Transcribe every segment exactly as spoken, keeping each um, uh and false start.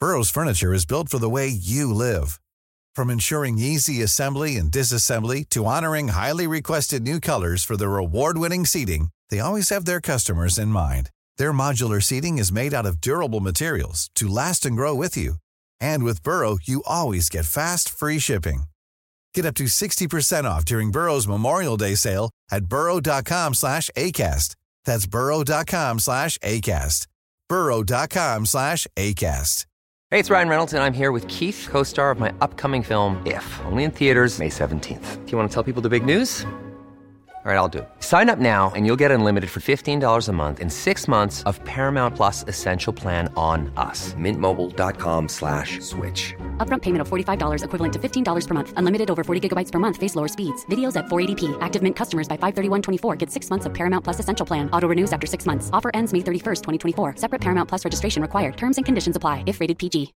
Burrow's furniture is built for the way you live. From ensuring easy assembly and disassembly to honoring highly requested new colors for their award-winning seating, they always have their customers in mind. Their modular seating is made out of durable materials to last and grow with you. And with Burrow, you always get fast, free shipping. Get up to sixty percent off during Burrow's Memorial Day sale at burrow.com slash ACAST. That's burrow.com slash ACAST. burrow.com slash ACAST. Hey, it's Ryan Reynolds, and I'm here with Keith, co-star of my upcoming film, If, only in theaters May seventeenth. Do you want to tell people the big news? All right, I'll do it. Sign up now and you'll get unlimited for fifteen dollars a month and six months of Paramount Plus Essential Plan on us. Mintmobile.com slash switch. Upfront payment of forty-five dollars equivalent to fifteen dollars per month. Unlimited over forty gigabytes per month. Face lower speeds. Videos at four eighty p. Active Mint customers by five thirty-one twenty-four get six months of Paramount Plus Essential Plan. Auto renews after six months. Offer ends May thirty-first, twenty twenty-four. Separate Paramount Plus registration required. Terms and conditions apply if rated P G.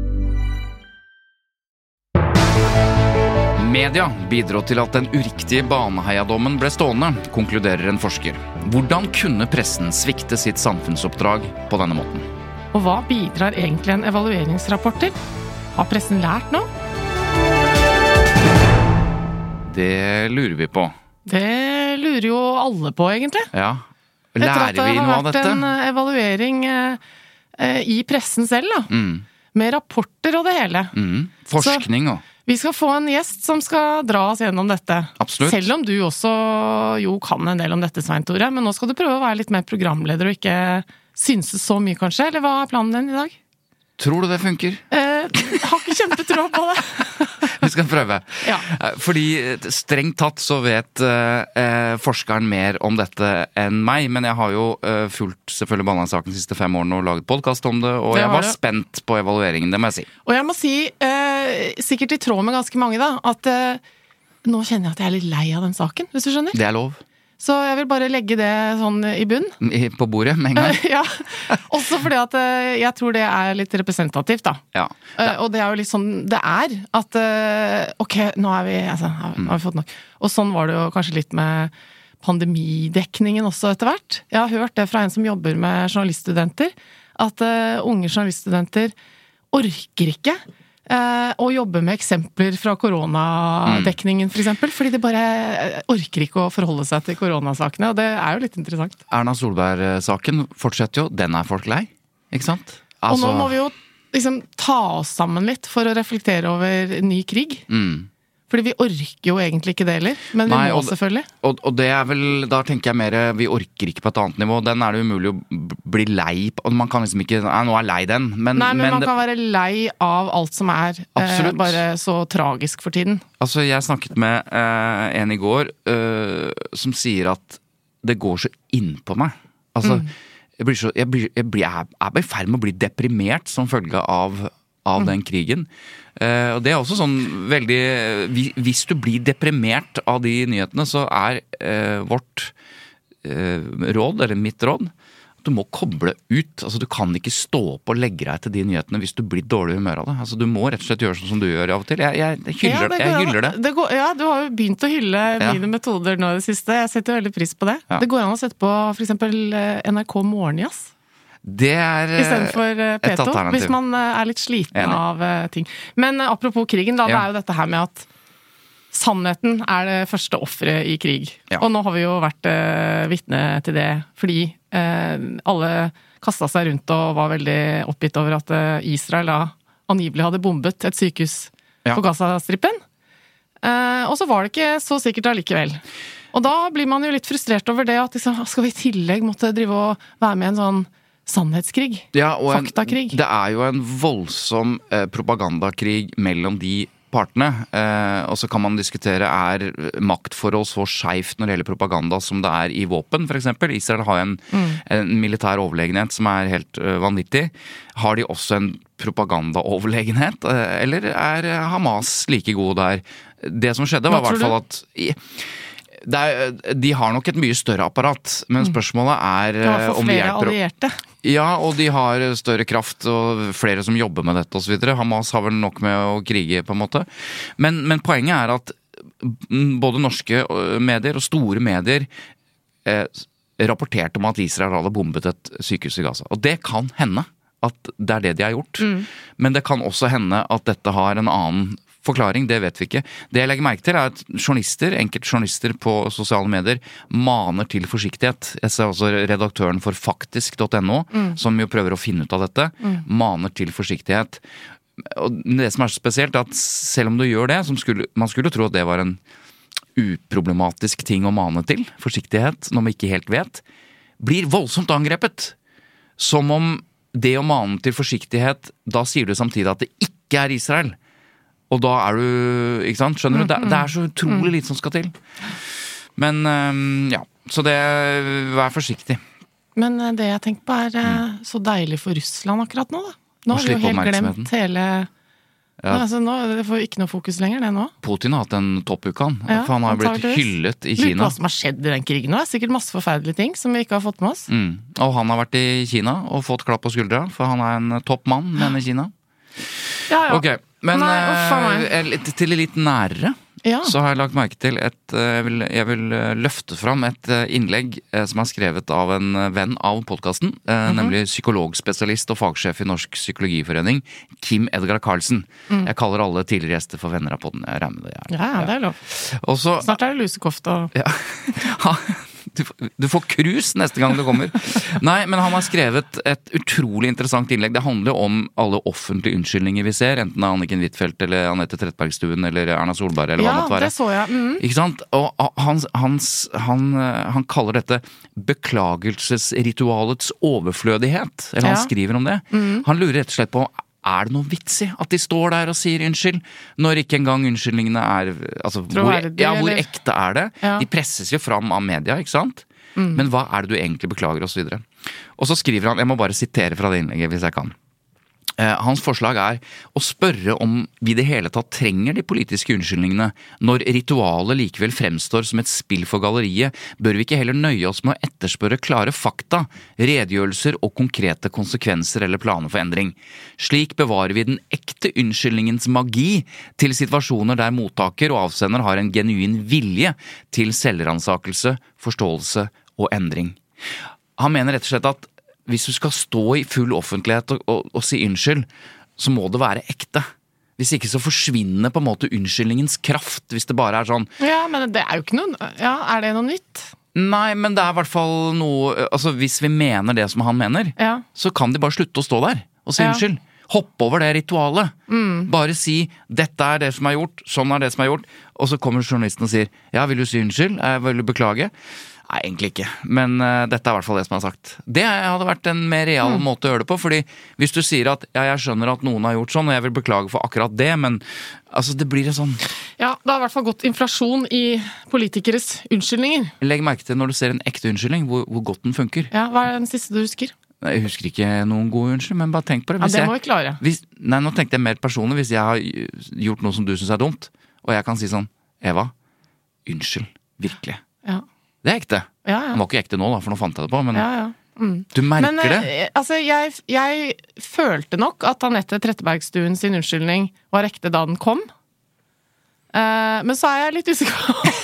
Media bidro til at den uriktige Baneheia-dommen ble stående, konkluderer en forsker. Hvordan kunne pressen svikte sitt samfunnsoppdrag på denne måten? Og hva bidrar egentlig en evalueringsrapport til? Har pressen lært noe? Det lurer vi på. Det lurer jo alle på, egentlig. Ja. Lærer vi noe av dette? Etter at det har vært en evaluering eh, i pressen selv, da. Mm. Med rapporter og det hele. Mm. Forskning og... Vi skal få en gjest som skal dra oss gjennom dette. Absolutt. Selv om du også jo kan en del om dette, Svein Tore. Men nå skal du prøve å være litt mer programleder og ikke synse så mye, kanskje? Eller hva er planen din i dag? Tror du det funker? Eh, har ikke kjempetro på det. Vi skal prøve. Ja. Fordi strengt tatt så vet eh, forskeren mer om dette enn meg, men jeg har jo eh, fulgt selvfølgelig Baneheia-saken de siste fem årene og laget podcast om det, og det jeg var det. spent på evalueringen, det må jeg si. Og jeg må si, eh, sikkert i tråd med ganske mange da, at eh, nå kjenner jeg at jeg er litt lei av den saken, hvis du skjønner. Det er lov. Så jeg vil bare legge det sånn i bunn. I, på bordet med en gang. Ja, også fordi at jeg tror det er litt representativt da. Ja. Det. Og det er jo litt sånn det er, at ok, nå er vi, altså, har, mm. har vi fått nok. Og sånn var det jo kanskje litt med pandemidekningen også etter hvert. Jeg har hørt det fra en som jobber med journaliststudenter, at uh, unge journaliststudenter orker ikke Uh, og jobbe med eksempler fra koronadekningen for eksempel, fordi de bare orker ikke å forholde seg til koronasakene, og det er jo litt interessant. Erna Solberg-saken fortsetter jo, den er folk lei, ikke sant? Altså... Og nå må vi jo liksom ta oss sammen litt for å reflektere over ny krig. Mm. Fordi vi orker jo egentlig ikke det heller, men vi Nei, må og, selvfølgelig. Og, og det er vel, da tenker jeg mer, vi orker ikke på et annet nivå, den er det umulig å bli lei på, og man kan liksom ikke, nei, nå er lei den. Men, nei, men, men man det, kan være lei av alt som er eh, bare så tragisk for tiden. Altså, jeg snakket med eh, en i går, eh, som sier at det går så inn på meg. Altså, mm. jeg, blir så, jeg, blir, jeg, blir, jeg er bare i ferd med å bli deprimert som følge av, av mm. den krigen. Uh, og det er også sånn veldig hvis du blir deprimert av de nyhetene, så er uh, vårt uh, råd, eller mitt råd, at du må koble ut. Altså du kan ikke stå opp og legge deg til de nyhetene hvis du blir dårlig humør av det. Altså du må rett og slett gjøre sånn som du gjør av og til. Jeg, jeg, jeg hyller ja, det. Jeg hyller det. det går, ja, du har jo begynt å hylle ja. mine metoder nå i det siste. Jeg setter veldig pris på det. Ja. Det går an å sette på for eksempel N R K Morgenjazz. Det er i stedet for P to, hvis man er litt sliten Enig. av ting. Men apropos krigen, da, ja. det er jo dette her med at sannheten er det første offeret i krig. Ja. Og nå har vi jo vært uh, vitne til det, fordi uh, alle kastet seg rundt og var veldig oppgitt over at uh, Israel da angivelig hadde bombet et sykehus ja. på Gaza-strippen. Uh, og så var det ikke så sikkert allikevel. Og da blir man jo litt frustrert over det, at liksom, skal vi i tillegg måtte drive og være med en sånn sannhetskrig, ja, og en, faktakrig. Det er jo en voldsom eh, propagandakrig mellom de partene, eh, og så kan man diskutere er maktforhold så skjevt når det gjelder propaganda som det er i våpen, for eksempel. Israel har en, mm. en militær overlegenhet som er helt uh, vanvittig. Har de også en propagandaoverlegenhet, uh, eller er Hamas like god der? Det som skjedde var i hvert fall at... I, Det er, de har nok et mye større apparat, men spørsmålet er om de hjelper. Allierte. Ja, og de har større kraft og flere som jobber med dette og så videre. Hamas har vel nok med å krige på en måte. Men, men poenget er at både norske medier og store medier eh, rapporterte om at Israel hadde bombet et sykehus i Gaza. Og det kan hende at det er det de har gjort. Mm. Men det kan også hende at dette har en annen forklaring, det vet vi ikke. Det jeg legger merke til er at journalister, enkelte journalister på sosiale medier, maner til forsiktighet. Jeg ser også redaktøren for faktisk punktum no, mm. som jo prøver å finne ut av dette, mm. maner til forsiktighet. Og det som er så spesielt er at selv om du gjør det, som skulle, man skulle tro at det var en uproblematisk ting å mane til, forsiktighet, når man ikke helt vet, blir voldsomt angrepet. Som om det å mane til forsiktighet, da sier du samtidig at det ikke er Israel. Og da er du, ikke sant, skjønner du? Det, det er så utrolig lite som skal til. Men, ja, så det, vær forsiktig. Men det jeg tenker på er mm. så deilig for Russland akkurat nå da. Nå har vi jo helt glemt hele... Ja. Altså nå, det får ikke noe fokus lenger, det nå. Putin har hatt en toppuke han, ja, for han har blitt hyllet i Kina. Lurer på hva som har skjedd i den krigen nå, det er sikkert masse forferdelige ting som vi ikke har fått med oss. Mm. Og han har vært i Kina og fått klapp på skuldra, for han er en toppmann, mener Kina. Ja, ja. Ok. Men Nei, uh, til litt nærere, ja. Så har jeg lagt merke til et, uh, jeg, vil, jeg vil løfte fram et uh, innlegg uh, som er skrevet av en uh, venn av podcasten, uh, mm-hmm. nemlig psykologspesialist og fagsjef i Norsk Psykologiforening, Kim Edgar Karlsen. Mm. Jeg kaller alle tidligere gjester for venner av podden, jeg regner med det. Ja, ja, det er lov. Også, Snart er det lusekofte og... Ja, Du, du får krus neste gang det kommer. Nei, men han har skrevet et utrolig interessant innlegg. Det handler om alle offentlige unnskyldninger vi ser, enten av Anniken Huitfeldt eller Anette Trettebergstuen eller Erna Solberg eller hva det måtte være. Ja, det så jeg. Mm. Ikke sant? Og han, hans, han, han kaller dette beklagelsesritualets overflødighet. Eller han ja. skriver om det. Mm. Han lurer rett og slett på er det noe vits i at de står der og sier unnskyld, når ikke engang unnskyldningene er, altså, hvor, ja, hvor ekte er det? Ja. De presses jo fram av media, ikke sant? Mm. Men hva er det du egentlig beklager, og så videre. Og så skriver han, jeg må bare sitere fra det innlegget hvis jeg kan. Eh, hans forslag er å spørre om vi det hele tatt trenger de politiske unnskyldningene. Når ritualet likevel fremstår som et spill for galleriet, bør vi ikke heller nøye oss med å etterspørre klare fakta, redegjørelser og konkrete konsekvenser eller planer for endring. Slik bevarer vi den ekte unnskyldningens magi til situasjoner der mottaker og avsender har en genuin vilje til selvransakelse, forståelse og endring. Han mener rett og slett at hvis du skal stå i full offentlighet og, og, og si unnskyld, så må det være ekte. Hvis ikke så forsvinner på en måte unnskyldningens kraft, hvis det bare er sånn. Ja, men det er jo ikke noe, ja, er det noe nytt? Nei, men det er i hvert fall noe, altså hvis vi mener det som han mener, ja. Så kan de bare slutte å stå der og si ja. Unnskyld. Hopp over det ritualet. Mm. Bare si, dette er det som er gjort, sånn er det som er gjort, og så kommer journalisten og sier, ja, vil du si unnskyld? Jeg vil beklage. Nei, egentlig ikke, men uh, dette er i hvert fall det som er sagt. Det hadde vært en mer real mm. måte å gjøre det på, fordi hvis du sier at ja, jeg skjønner at noen har gjort sånn, og jeg vil beklage for akkurat det, men altså, det blir en sånn... Ja, det har i hvert fall gått inflasjon i politikeres unnskyldninger. Legg merke til når du ser en ekte unnskyldning, hvor, hvor godt den funker. Ja, hva er den siste du husker? Nei, jeg husker ikke noen god unnskyld, men bare tenk på det. Hvis ja, det må jeg, vi klare. Hvis, nei, nå tenkte jeg mer personlig, hvis jeg har gjort noe som du synes er dumt, og jeg kan si sånn, Eva, unnskyld, virkelig. Ja. Det er ekte. Ja, ja. Den var ikke ekte nå da, for nå fant jeg det på, men ja, ja. Mm. Du merker men, det. Altså, jeg, jeg følte nok at Anette Trettebergstuen sin unnskyldning var ekte da den kom. Uh, men så er jeg litt usikker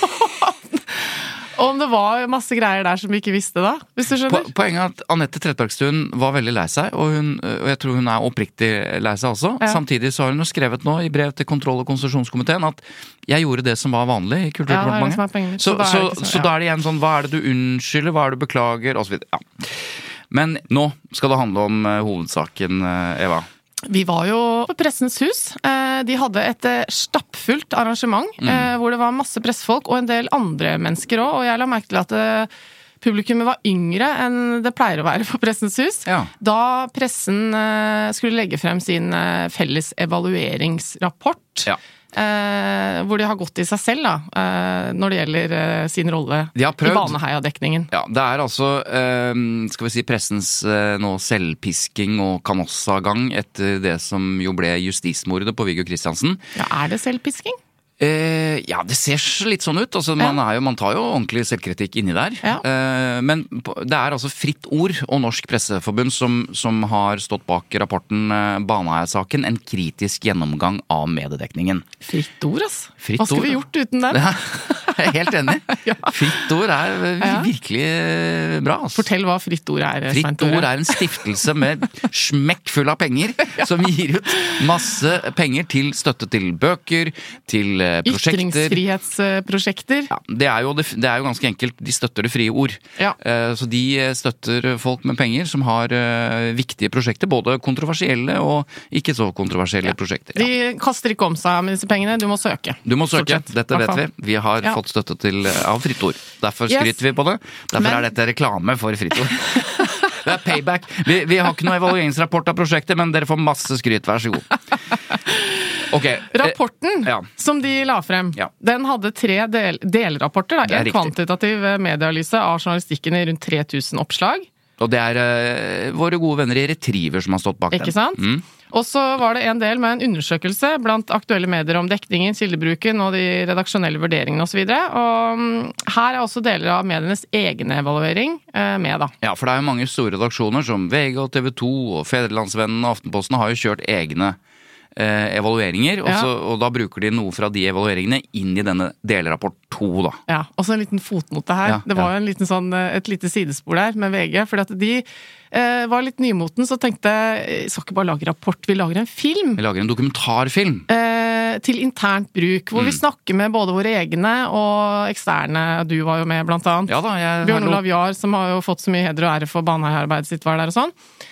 om det var masse greier der som vi ikke visste da, hvis du skjønner. Po- Poenget er at Anette Trettebergstuen var veldig lei seg, og, hun, og jeg tror hun er oppriktig lei seg også. Ja. Samtidig så har hun jo skrevet nå i brev til kontroll- og konstitusjonskomiteen at jeg gjorde det som var vanlig i Kulturdepartementet. Ja, så, så, så, liksom, så da er det igjen sånn, hva er det du unnskylder, hva er det du beklager, og så videre. Ja. Men nå skal det handle om uh, hovedsaken, uh, Eva. Vi var jo på Pressens hus. De hadde et stappfullt arrangement, mm. hvor det var masse pressefolk og en del andre mennesker også, og jeg la merke til at publikummet var yngre enn det pleier å være på Pressens hus. Ja. Da pressen skulle legge frem sin felles evalueringsrapport, ja. Eh, hvor de har gått i seg selv da, eh, når det gjelder eh, sin rolle i Baneheia-dekningen. Ja, det er altså, eh, skal vi si, pressens eh, nå selvpisking og kanossagang etter det som jo ble justismordet på Viggo Kristiansen. Ja, er det selvpisking? Eh, ja, det ser litt sånn ut. Altså, man, er jo, man tar jo ordentlig selvkritikk inni der. Ja. Eh, men det er altså Fritt Ord og Norsk Presseforbund som, som har stått bak rapporten eh, Baneheia-saken, en kritisk gjennomgang av mediedekningen. Fritt Ord, altså. Fritt Hva skulle ord, vi gjort uten den? jeg er helt enig. ja. Fritt ord er virkelig bra. Altså. Fortell hva Fritt ord er, Fritt Svein Tore. Ord er en stiftelse med smekk full av penger, ja. som gir ut masse penger til støtte til bøker, til prosjekter. Ytringsfrihetsprosjekter. Ja, det, er jo, det er jo ganske enkelt, de støtter det frie ord. Ja. Så de støtter folk med penger som har viktige prosjekter, både kontroversielle og ikke så kontroversielle ja. prosjekter. Ja. De kaster ikke om seg med disse pengene, du må søke. Du må søke, dette vet vi. Vi har ja. fått støtte til, av Fritt Ord. Derfor skryter yes. vi på det. Derfor Men... er dette reklame for Fritt Ord. Det er payback. Vi, vi har ikke noe evalueringsrapport av prosjektet, men dere får masse skryt, vær så god. Okay. Rapporten ja. som de la frem, ja. den hadde tre del, delrapporter. Da. En riktig. kvantitativ medieanalyse av journalistikken i rundt tre tusen oppslag. Og det er uh, våre gode venner i Retriever som har stått bak Ikke den. Sant? Mm. Og så var det en del med en undersøkelse blant aktuelle medier om dekningen, kildebruken og de redaksjonelle vurderingene og så videre. Og um, her er også deler av medienes egne evaluering uh, med, da. Ja, for det er jo mange store redaksjoner som V G og T V to og Fedrelandsvennen og Aftenposten har jo kjørt egne eh, evalueringer, og, så, og da bruker de noe fra de evalueringene inn i denne delrapport to, da. Ja, og så en liten fotnote her. Ja, det var jo en liten sånn, et lite sidespor der med V G, fordi at de eh, var litt nymoten, så tenkte jeg, skal ikke bare lage rapport, vi lager en film. Vi lager en dokumentarfilm. Eh, til internt bruk, hvor mm. vi snakker med både våre egne og eksterne. Du var jo med, blant annet. Ja da, jeg... Bjørn Olav Jahr, som har jo fått så mye heder og ære for Baneheia-arbeidet sitt, var der og sånn.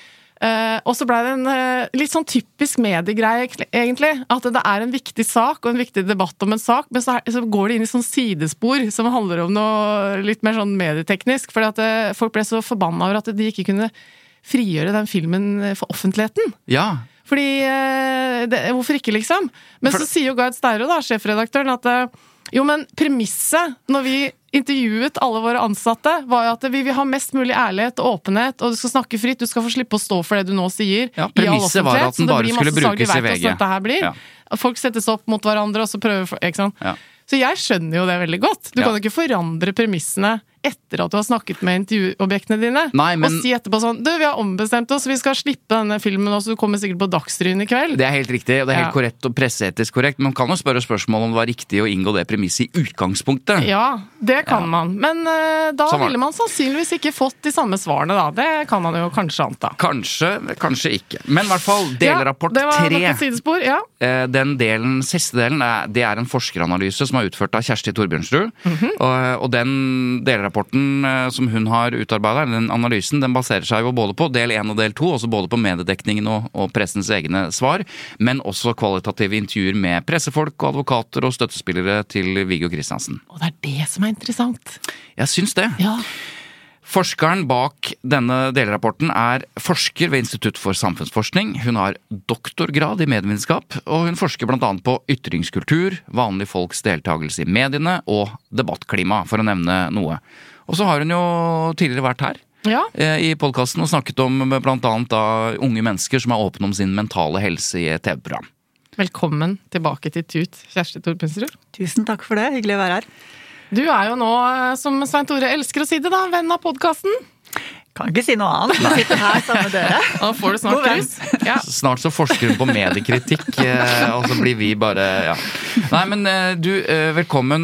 Uh, og så ble det en uh, litt sånn typisk mediegreie, egentlig. At det er en viktig sak og en viktig debatt om en sak, men så, er, så går det inn i sånn sidespor som handler om noe litt mer sånn medieteknisk. Fordi at uh, folk ble så forbanna over at de ikke kunne frigjøre den filmen for offentligheten. Ja. Fordi uh, det, hvorfor ikke, liksom? Men for... så sier jo Gard Steiro, da, sjefredaktøren, at uh, jo, men premisset når vi intervjuet alle våre ansatte, var jo at vi vil ha mest mulig ærlighet og åpenhet, og du skal snakke fritt, du skal få slippe å stå for det du nå sier. Ja, premisset var at den bare skulle brukes i V G. Ja. Folk settes opp mot hverandre, og så prøver, ikke sant? Ja. Så jeg skjønner jo det veldig godt. Du ja. kan jo ikke forandre premissene etter at du har snakket med intervjuobjektene dine. Nei, men... Og si etterpå sånn, du, vi har ombestemt oss, vi skal slippe denne filmen også, du kommer sikkert på Dagsrevyen i kveld. Det er helt riktig, og det er helt ja. korrekt og presseetisk korrekt, men man kan jo spørre spørsmål om det var riktig å inngå det premisset i utgangspunktet. Ja, det kan ja. man. Men uh, da sånn ville man sannsynligvis ikke fått de samme svarene da. Det kan man jo kanskje anta. Kanskje, kanskje ikke. Men i hvert fall, delrapport tre. Ja, det var et sidespor, ja. Den delen, siste delen, det er en forskeranalyse som er utført av Kjersti Torbjørnsrud, mm-hmm. og, og den delrapporten Rapporten som hun har utarbeidet, den analysen, den baserer seg jo både på del én og del to, også både på mediedekningen og, og pressens egne svar, men også kvalitative intervjuer med pressefolk og advokater og støttespillere til Viggo Kristiansen. Og det er det som er interessant. Jeg syns det. Ja. Forskeren bak denne delrapporten er forsker ved Institutt for samfunnsforskning. Hun har doktorgrad i medievitenskap, og hun forsker blant annet på ytringskultur, vanlige folks deltagelse i mediene og debattklima, for å nevne noe. Og så har hun jo tidligere vært her ja. i podcasten og snakket om blant annet da, unge mennesker som er åpne om sin mentale helse i et T V-program. Velkommen tilbake til Tut, Kjersti Torbjørnsrud. Tusen takk for det, hyggelig å være her. Du er jo nå, som Svein Tore elsker å si det da, venn av podcasten. Kan ikke si noe annet. Du sitter her sammen med dere. Da får du snart krus. Ja. Snart så forsker hun på mediekritikk, og så blir vi bare, ja. Nei, men du, velkommen.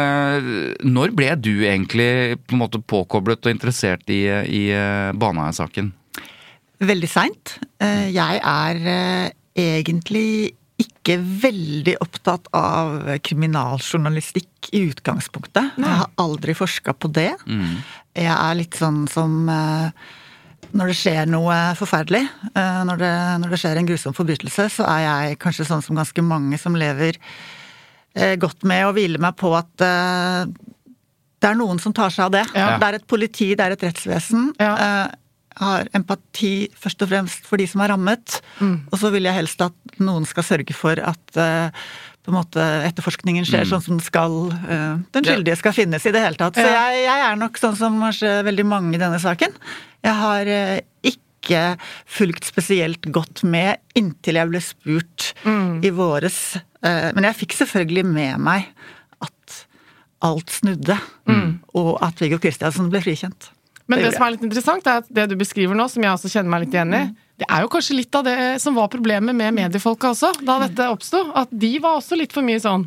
Når ble du egentlig på en måte påkoblet og interessert i, i Baneheia-saken? Veldig sent. Jeg er egentlig ikke veldig opptatt av kriminaljournalistikk i utgangspunktet. Nei. Jeg har aldri forsket på det. Mm. Jeg er litt sånn som når det skjer noe forferdelig, når det, når det skjer en grusom forbrytelse, så er jeg kanskje sånn som ganske mange som lever godt med å hvile meg på at det er noen som tar seg av det. Ja. Det er et politi, det er et rettsvesen. Ja. Har empati først og fremst for de som er rammet, mm. og så vil jeg helst at noen skal sørge for at uh, på en måte etterforskningen skjer mm. sånn som skal, uh, den skyldige skal finnes i det hele tatt. Så jeg, jeg er nok sånn som kanskje veldig mange i denne saken. Jeg har uh, ikke fulgt spesielt godt med inntil jeg ble spurt mm. i våres, uh, men jeg fikk selvfølgelig med meg at alt snudde, mm. og at Viggo Kristiansen ble frikjent. Men det, det som er litt interessant, er at det du beskriver nå, som jeg også kjenner meg litt igjen i, det er jo kanskje litt av det som var problemet med mediefolka også, da dette oppstod. At de var også litt for mye sånn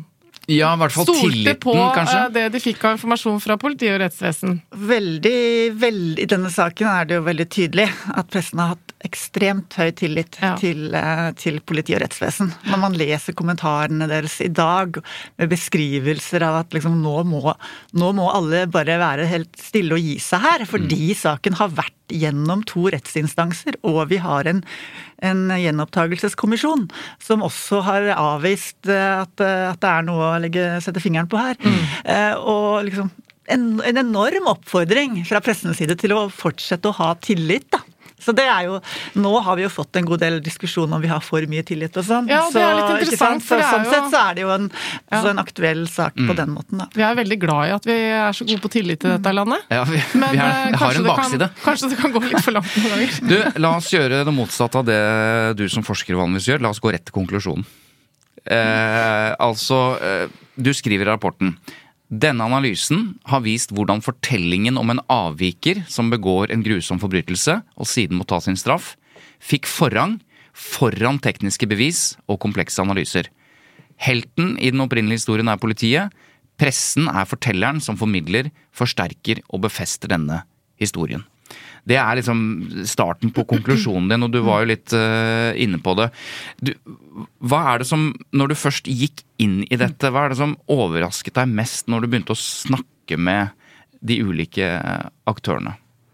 Ja, i hvert fall stolte tilliten, på kanskje. det de fikk av informasjon fra politi og rettsvesen. Veldig, veldig, i denne saken er det jo veldig tydelig at pressen har hatt ekstremt høy tillit ja. til, til politi og rettsvesen. Når man leser kommentarene deres i dag med beskrivelser av at liksom, nå, må, nå må alle bare være helt stille og gi seg her, fordi mm. saken har vært gjennom to rettsinstanser, og vi har en, en gjenopptagelseskommisjon som også har avvist at, at det er noe å legge, sette fingeren på her. Mm. Eh, og liksom en, en enorm oppfordring fra pressens side til å fortsette å ha tillit, da. Så det er jo, nå har vi jo fått en god del diskusjon om vi har for mye tillit og sånn. Ja, det er litt interessant. Så, for det er sånn jo... sett så er det jo en, ja. en aktuell sak mm. på den måten, da. Vi er veldig glad i at vi er så gode på tillit til dette landet. Ja, vi, Men vi er, har en bakside. Kan, kanskje det kan gå litt for langt noen ganger. Du, la oss gjøre det motsatte av det du som forsker vanligvis gjør. La oss gå rett til konklusjonen. Eh, altså, eh, du skriver i rapporten: denne analysen har vist hvordan fortellingen om en avviker som begår en grusom forbrytelse og siden må ta sin straff, fikk forrang foran tekniske bevis og komplekse analyser. Helten i den opprinnelige historien er politiet. Pressen er fortelleren som formidler, forsterker og befester denne historien. Det er liksom starten på konklusjonen din, og du var jo litt uh, inne på det. Du, hva er det som, når du først gikk inn i dette, hva er det som overrasket deg mest når du begynte å snakke med de ulike aktørene?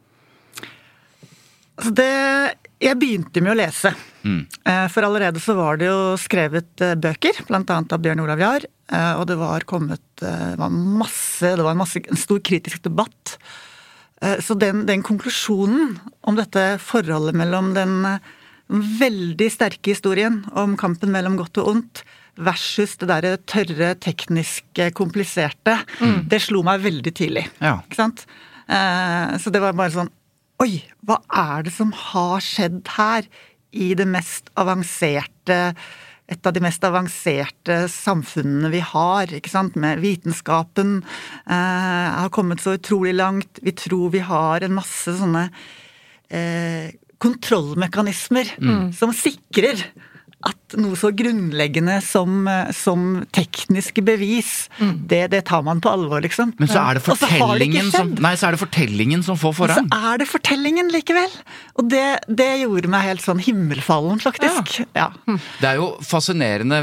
Altså det, jeg begynte med å lese. Mm. For allerede så var det jo skrevet bøker, blant annet av Bjørn Olav Jahr, og det var kommet det var masse, det var en, masse, en stor kritisk debatt. Så den, den konklusjonen om dette forholdet mellom den, den veldig sterke historien om kampen mellom godt og ondt versus det der tørre, tekniske, kompliserte, mm. det slo meg veldig tidlig. Ja. Ikke sant? Så det var bare sånn, oi, hva er det som har skjedd her i det mest avanserte et av de mest avanserte samfunnene vi har, ikke sant, med vitenskapen eh, har kommet så utrolig langt. Vi tror vi har en masse sånne eh, kontrollmekanismer mm. som sikrer at noe så grunnleggende som, som tekniske bevis, mm. det, det tar man på alvor, liksom. Men så er det fortellingen, det som, nei, så er det fortellingen som får forrang. Så er det fortellingen likevel. Og det, det gjorde meg helt sånn himmelfallen, faktisk. Ja. Ja. Det er jo fascinerende.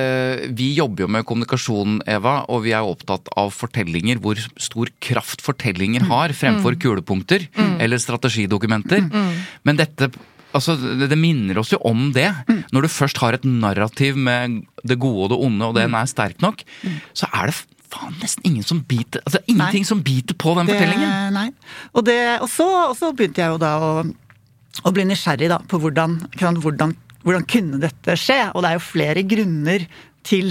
Vi jobber jo med kommunikasjon, Eva, og vi er jo opptatt av fortellinger, hvor stor kraft fortellinger har, fremfor mm. kulepunkter, mm. eller strategidokumenter. Mm. Men dette... Altså, det minner oss jo om det. Mm. Når du først har et narrativ med det gode og det onde, og den er sterk nok, mm. så er det faen nesten ingen som biter, altså ingenting nei. Som biter på den det, fortellingen. Nei. Og, det, og, så, og så begynte jeg jo da å, å bli nysgjerrig da, på hvordan, hvordan, hvordan kunne dette skje, og det er jo flere grunner til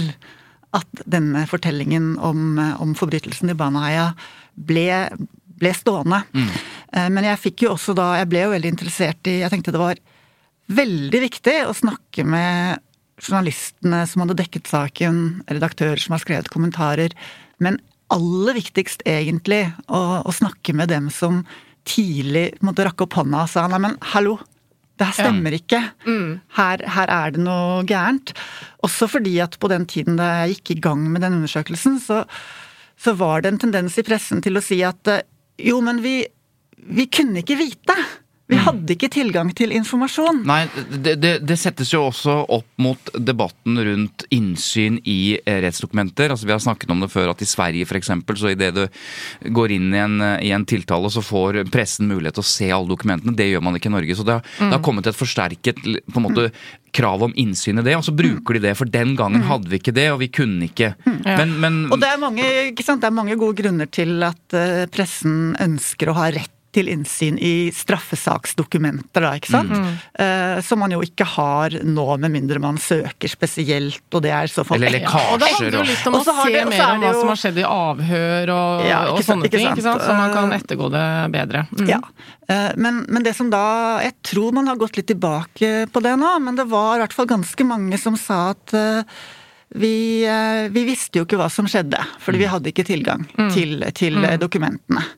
at denne fortellingen om, om forbrytelsen i Baneheia ble ble stående. Mm. Men jeg fikk jo også da, jeg ble jo veldig interessert i, jeg tenkte det var veldig viktig å snakke med journalistene som hadde dekket saken, redaktører som har skrevet kommentarer, men aller viktigst egentlig å, å snakke med dem som tidlig måtte rakke opp hånda og sa, nei, men hallo, det her stemmer ja. Ikke. Mm. Her, her er det noe gærent. Også fordi at på den tiden da jeg gikk i gang med den undersøkelsen, så, så var det en tendens i pressen til å si at jo, men vi, vi kunne ikke vite. Vi hadde ikke tilgang til informasjon. Nei, det, det, det settes jo også opp mot debatten rundt innsyn i rettsdokumenter. Altså, vi har snakket om det før at i Sverige for eksempel, så i det du går inn i en, i en tiltale, så får pressen mulighet til å se alle dokumentene. Det gjør man ikke i Norge. Så det har, mm. det har kommet et forsterket på en måte, krav om innsyn i det, og så bruker de det, for den gangen mm. hadde vi ikke det, og vi kunne ikke. Mm. Ja. Men, men, og det er, mange, ikke sant? Det er mange gode grunner til at uh, pressen ønsker å ha rett til innsyn i straffesaksdokumenter, da, ikke sant? Mm. Uh, som man jo ikke har nå, med mindre man søker spesielt, og det er så fall... Eller lekkasjer. Ja, og det handler jo litt om å se det, mer om hva jo... som har skjedd i avhør og, ja, og sånne ting, ikke sant? Så man kan ettergå det bedre. Mm. Ja, uh, men, men det som da, jeg tror man har gått litt tilbake på det nå, men det var i hvert fall ganske mange som sa at uh, vi, uh, vi visste jo ikke hva som skjedde, fordi mm. vi hadde ikke tilgang mm. til, til mm. dokumentene.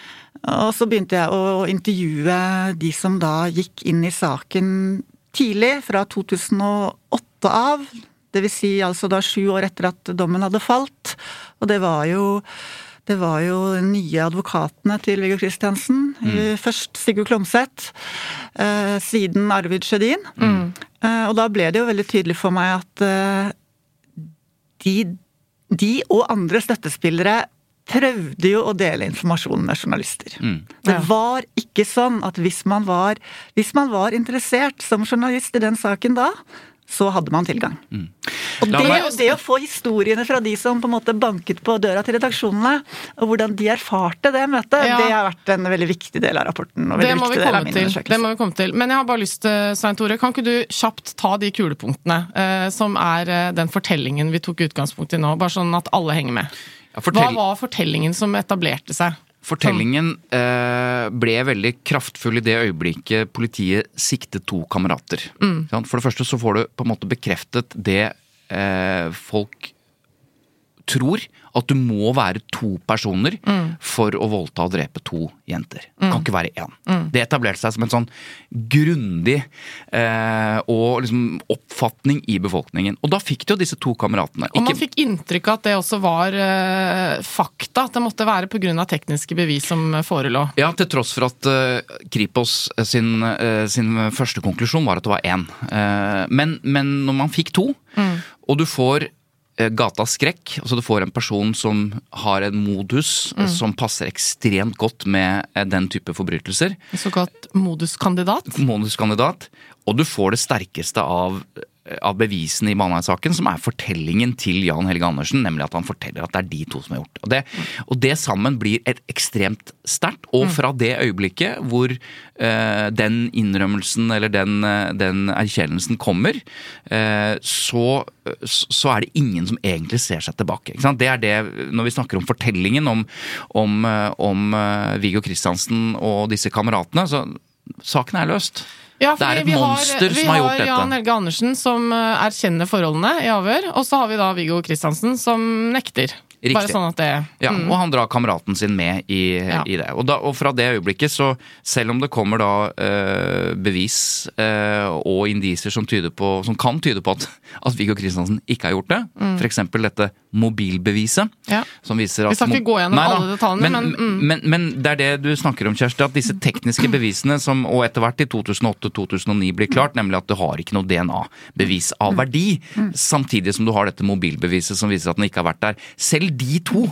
Og så begynte jeg å intervjue de som da gikk inn i saken tidlig, fra to tusen og åtte av, det vil si altså da sju år etter at dommen hadde falt, og det var jo Det var jo de nye advokatene til Viggo Kristiansen, mm. først Sigurd Klomsæt, eh, siden Arvid Sjødin. Mm. Eh, og da ble det jo veldig tydelig for meg at eh, de, de og andre støttespillere prøvde jo å dele informasjon med journalister. Mm. Det var ikke sånn at hvis man var, hvis man var interessert som journalist i den saken da, så hadde man tilgang. Mm. Og det, det å få historiene fra de som på en måte banket på døra til redaksjonene, og hvordan de erfarte det møtet, ja. Det har vært en veldig viktig del av rapporten, og veldig viktig del av min undersøkelse. Det må vi komme til. Men jeg har bare lyst, Svein Tore, kan ikke du kjapt ta de kulepunktene, eh, som er den fortellingen vi tok utgangspunkt i nå, bare sånn at alle henger med. Ja, fortell... Hva var fortellingen som etablerte seg? Fortellingen eh, ble veldig kraftfull i det øyeblikket politiet siktet to kamerater. Mm. For det første så får du på en måte bekreftet det eh, folk tror, at du må være to personer mm. for å voldta og drepe to jenter. Det kan mm. ikke være én. Mm. Det etablerte seg som en sånn grundig eh, og liksom oppfatning i befolkningen. Og da fikk du jo disse to kameratene. Og man ikke... fikk inntrykk av at det også var eh, fakta, at det måtte være på grunn av tekniske bevis som forelå. Ja, til tross for at eh, Kripos sin, eh, sin første konklusjon var at det var én. Eh, men, men når man fikk to, mm. og du får gatas skrekk, altså du får en person som har en modus mm. som passer ekstremt godt med den type forbrytelser. Såkalt moduskandidat. Moduskandidat, og du får det sterkeste av av bevisene i Baneheia-saken, som er fortellingen til Jan Helge Andersen, nemlig at han forteller at det er de to som har gjort. Og det, og det sammen blir et ekstremt sterkt, og fra det øyeblikket hvor uh, den innrømmelsen eller den, den erkjennelsen kommer, uh, så, så er det ingen som egentlig ser seg tilbake. Ikke sant? Det er det, når vi snakker om fortellingen om, om, om uh, Viggo Kristiansen og disse kameratene, så saken er løst. Ja, det er et monster har, som har gjort dette. Vi har Jan Helge Andersen som erkjenner forholdene i avhør, og så har vi da Viggo Kristiansen som nekter. Riktig. Bare sånn at det... Ja, mm. og han drar kameraten sin med i, ja. i det. Og, da, og fra det øyeblikket, så selv om det kommer da øh, bevis øh, og indisier som, tyder på, som kan tyde på at, at Viggo Kristiansen ikke har gjort det, mm. for eksempel dette mobilbeviset, ja. som viser at... Vi skal ikke gå gjennom Nei, alle detaljene, men men, mm. men men det er det du snakker om, Kjersti, at disse tekniske bevisene som, og etter hvert i to tusen og åtte til to tusen og ni blir klart, nemlig at du har ikke noe D N A-bevis av verdi, mm. samtidig som du har dette mobilbeviset som viser at den ikke har vært der. Selv de to.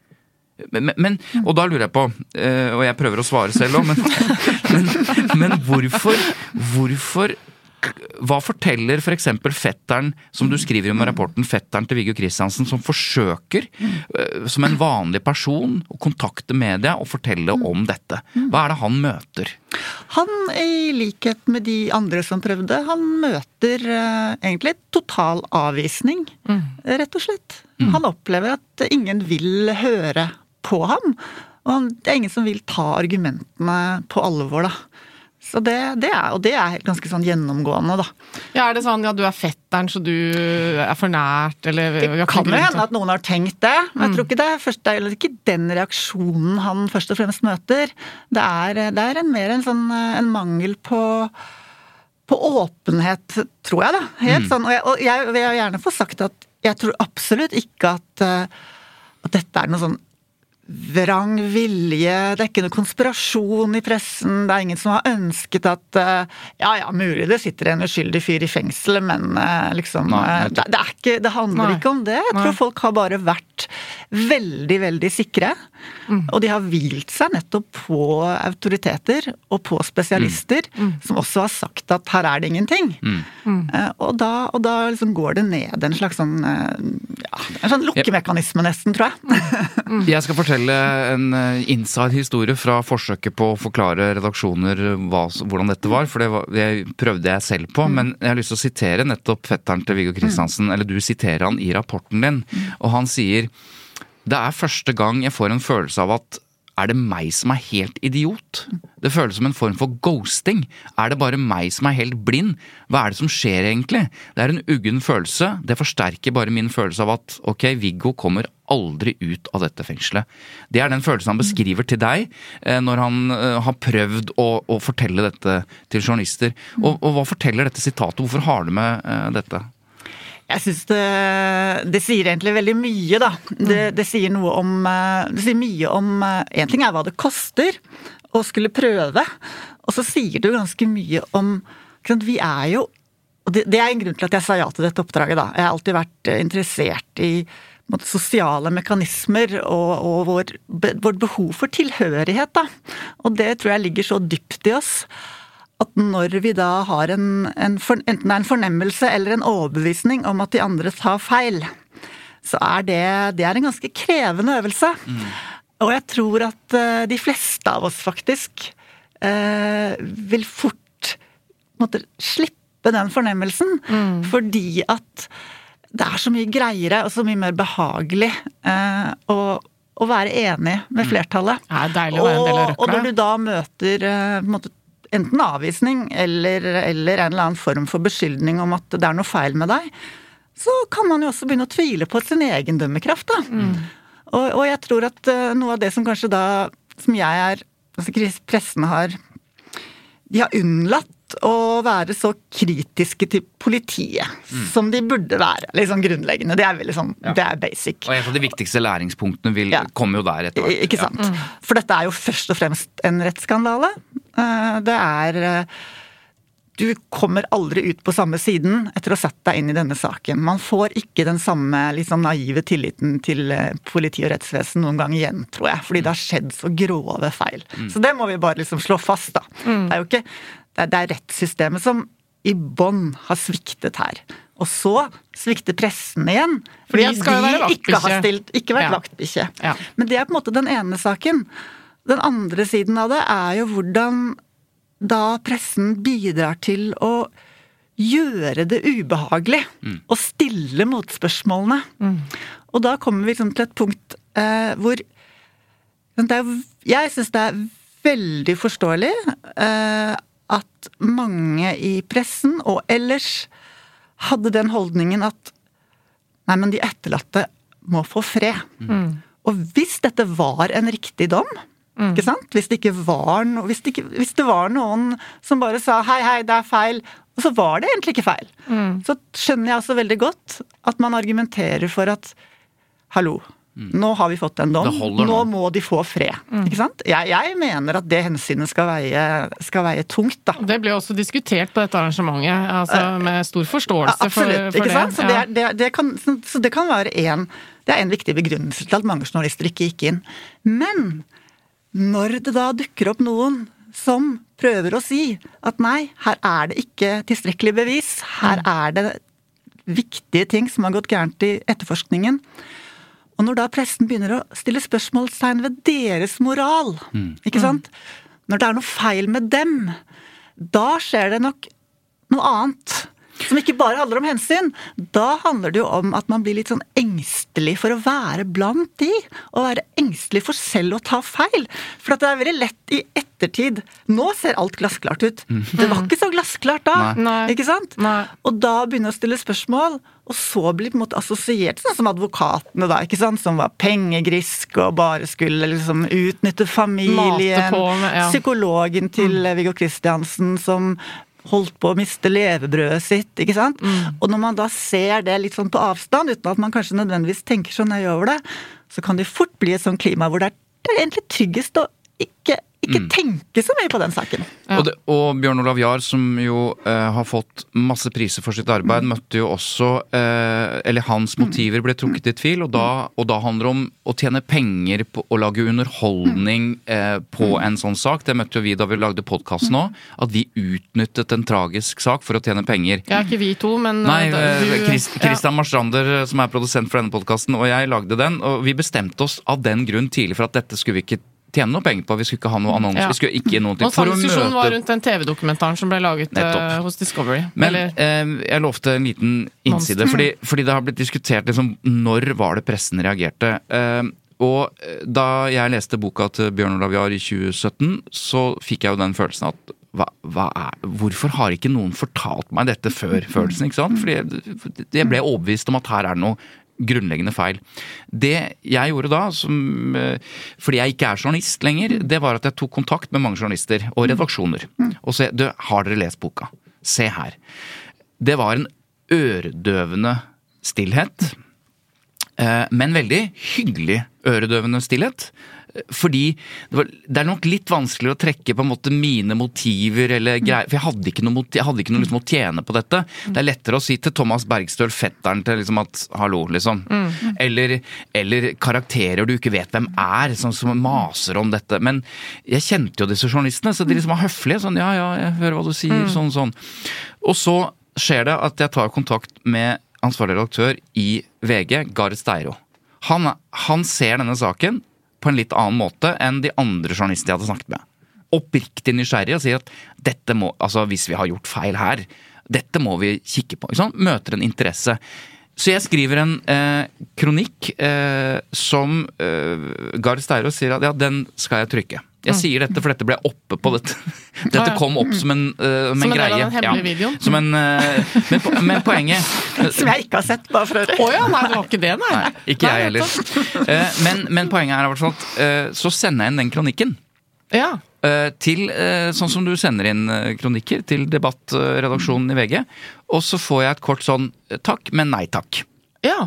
Men, men, og da lurer jeg på, og jeg prøver å svare selv også, men, men, men hvorfor, hvorfor, hva forteller for eksempel fetteren, som du skriver om i rapporten, fetteren til Viggo Kristiansen, som forsøker, som en vanlig person, å kontakte media og fortelle om dette? Hva er det han møter? Han, i likhet med de andre som prøvde, han møter uh, egentlig total avvisning, mm. rett og slett. Mm. Han opplever at ingen vil høre på ham, og han, det er ingen som vil ta argumentene på alvor da. Så det, det er, og det er ganske sånn gjennomgående da. Ja, er det sånn, ja, du er fetteren, så du er for nært, eller... Det kan jo hende at noen har tenkt det, men jeg tror ikke det først, det er ikke den reaksjonen han først og fremst møter. Det er, det er en, mer en sånn, en mangel på, på åpenhet, tror jeg da. Helt mm. sånn, og jeg, og jeg vil gjerne få sagt at jeg tror absolutt ikke at, at dette er noe sånn vrang vilje, det er ikke noe konspirasjon i pressen, det er ingen som har ønsket at ja, ja, mulig det sitter en uskyldig fyr i fengsel, men liksom, Nei, det, det, er ikke, det handler Nei. Ikke om det. Jeg tror Nei. Folk har bare vært veldig, veldig sikre, mm. og de har hvilt seg nettopp på autoriteter og på spesialister, mm. som også har sagt at her er det ingenting. Mm. Mm. Og da, og da liksom går det ned en slags sånn, ja, en sånn lukkemekanisme nesten, tror jeg. Jeg skal fortelle en inside historie fra forsøket på å forklare redaksjoner hva, hvordan dette var, for det, var, det prøvde jeg selv på, mm. men jeg har lyst til å sitere nettopp fetteren til Viggo Kristiansen, mm. eller du siterer han i rapporten din, mm. og han sier, det er første gang jeg får en følelse av at er det meg som er helt idiot? Det føles som en form for ghosting. Er det bare meg som er helt blind? Hva er det som skjer egentlig? Det er en uggen følelse. Det forsterker bare min følelse av at, ok, Viggo kommer aldri ut av dette fengselet. Det er den følelsen han beskriver til deg når han har prøvd å, å fortelle dette til journalister. Og, og hva forteller dette sitatet? Hvorfor har du med dette? Jeg synes det, det sier egentlig veldig mye, da. Det, det sier noe om Det sier mye om En ting er hva det koster å skulle prøve, og så sier det jo ganske mye om Vi er jo Og det, det er en grunn til at jeg sa ja til dette oppdraget, da. Jeg har alltid vært interessert i måte, sosiale mekanismer og, og vår, be, vårt behov for tilhørighet, da. Og det tror jeg ligger så dypt i oss at når vi da har en, en for, enten det er en fornemmelse eller en overbevisning om at de andre tar feil, så er det, det er en ganske krevende øvelse. Mm. Og jeg tror at uh, de fleste av oss faktisk uh, vil fort måtte slippe den fornemmelsen, mm. fordi at det er så mye greiere og så mye mer behagelig uh, å, å være enig med flertallet. Det er deilig å være en del av røkla. Og når du da møter uh, måtte, enten avvisning eller, eller en eller annen form for beskyldning om at det er noe feil med deg, så kan man jo også begynne å tvile på sin egen dømmekraft, da. Mm. Og, og jeg tror at uh, noe av det som kanskje da, som jeg er, altså pressen har, de har unnlatt å være så kritiske til politiet, mm. som de burde være, liksom grunnleggende. Det er veldig sånn, ja. Det er basic. Og en av de viktigste læringspunktene vil ja. komme jo der etter hvert. Ikke sant? Ja. Mm. For dette er jo først og fremst en rettsskandale. Det er Du kommer aldri ut på samme siden etter å ha satt deg inn i denne saken. Man får ikke den samme liksom, naive tilliten til politi og rettsvesen noen gang igjen, tror jeg. Fordi det har skjedd så grove feil. Mm. Så det må vi bare liksom slå fast, da. Mm. Det er jo ikke det er, det er rettssystemet som i bånd har sviktet her. Og så svikter pressen igjen. Fordi at de ikke har stilt, ikke vært ja. vaktbikkje. Ja. Men det er på en måte den ene saken. Den andre siden av det er jo hvordan da pressen bidrar til å gjøre det ubehagelig mm. og stille motspørsmålene. Mm. Og da kommer vi liksom til et punkt eh, hvor det er, jeg synes det er veldig forståelig eh, at mange i pressen og ellers hadde den holdningen at nei, men de etterlatte må få fred. Mm. Og hvis dette var en riktig dom, mm. ikke sant? Hvis det ikke var no, hvis, det ikke, hvis det var noen som bare sa hei, hei, det er feil, og så var det egentlig ikke feil. Mm. Så skjønner jeg også veldig godt at man argumenterer for at hallo, mm. nå har vi fått en dom, nå. nå må de få fred. Mm. Ikke sant? Jeg, jeg mener at det hensynet skal veie, skal veie tungt, da. Det ble også diskutert på dette arrangementet, altså med stor forståelse uh, absolutt, for, for ikke sant? det. Så, det, er, det, det kan, så det kan være en, det er en viktig begrunnelse til at mange journalister ikke gikk inn. Men når det da dukker opp noen som prøver å si at nei, her er det ikke tilstrekkelig bevis, her er det viktige ting som har gått gærent i etterforskningen, og når da pressen begynner å stille spørsmålstegn ved deres moral, mm. ikke sant? Når det er noe feil med dem, da skjer det nok noe annet, som ikke bare handler om hensyn. Da handler det jo om at man blir litt sånn engstelig for å være blant de, og være engstelig for selv å ta feil. For at det er veldig lett i ettertid. Nå ser alt glassklart ut. Det var ikke så glassklart da, Nei. ikke sant? Nei. Og da begynner å stille spørsmål, og så blir på en måte assosiert sånn som advokatene da, ikke sant? Som var pengegrisk og bare skulle liksom utnytte familien. På, ja. Psykologen til mm. Viggo Kristiansen som holdt på å miste levebrødet sitt, ikke sant? Mm. Og når man da ser det litt sånn på avstand, uten at man kanskje nødvendigvis tenker så nøye over det, så kan det fort bli et sånn klima hvor det er, det er egentlig tryggest å ikke, ikke mm. tenke så mye på den saken. Ja. Og, det, og Bjørn Olav Jahr, som jo uh, har fått masse priser for sitt arbeid, mm. møtte jo også, uh, eller hans motiver ble trukket i tvil, og da, og da handler det om å tjene penger på å lage underholdning uh, på en sånn sak. Det møtte jo vi da vi lagde podcast nå, at vi utnyttet en tragisk sak for å tjene penger. Ja, ikke vi to, men... Nei, uh, du, Chris, Christian ja. Marstrander, som er produsent for denne podcasten, og jeg lagde den, og vi bestemte oss av den grunn tidlig for at dette skulle vi ikke tjene noe penger på, vi skulle ikke ha noe annons, ja. vi skulle ikke noe til og for å møte... Og var rundt den T V-dokumentaren som ble laget uh, hos Discovery. Men eh, jeg lovte en liten innside, fordi, fordi det har blitt diskutert liksom, når var det pressen reagerte. Eh, og da jeg leste boka til Bjørn Olav Jahr i tjue sytten, så fikk jeg jo den følelsen at hva, hva er, hvorfor har ikke noen fortalt meg dette før følelsen, ikke sant? Fordi jeg ble overbevist om at her er det noe grunnleggende feil. Det jeg gjorde da, som, fordi jeg ikke er journalist lenger, det var at jeg tok kontakt med mange journalister og redaksjoner. Og så, du, har dere lest boka? Se her. Det var en øredøvende stillhet, men veldig hyggelig øredøvende stillhet. Fordi det, var, det er nok litt vanskelig å trekke på en måte mine motiver eller greier, for jeg hadde ikke noe, jeg hadde ikke noe liksom, å tjene på dette. Det er lettere å si til Thomas Bergstøl, fetteren til liksom at hallo, liksom. Mm. Eller, eller karakterer du ikke vet hvem er, sånn som maser om dette. Men jeg kjente jo disse journalistene, så de liksom var høflige, sånn ja, ja, jeg hører hva du sier, mm. sånn, sånn. Og så skjer det at jeg tar kontakt med ansvarlig redaktør i V G, Gard Steiro. Han, han ser denne saken på en litt annen måte enn de andre journalistene jeg hadde snakket med. Oppriktig nysgjerrig og sier at dette må, altså hvis vi har gjort feil her, dette må vi kikke på. Ikke sant? Møter en interesse. Så jeg skriver en eh, kronikk eh, som eh, Gard Steiro sier at ja, den skal jeg trykke. Jeg mm. sier dette, for dette ble oppe på dette. Dette kom opp som en, uh, som en, en greie. Som en del av den hemmelige videoen. Ja. Som en, uh, men, po men poenget... Som jeg ikke har sett, bare for å høre. Åja, nei, det var ikke det, nei. nei ikke nei, jeg heller. Uh, men, men poenget er i hvert fall at uh, så sender jeg inn den kronikken. Ja. Uh, til, uh, sånn som du sender inn uh, kronikker til debattredaksjonen i V G. Og så får jeg et kort sånn takk, men nei takk. Ja.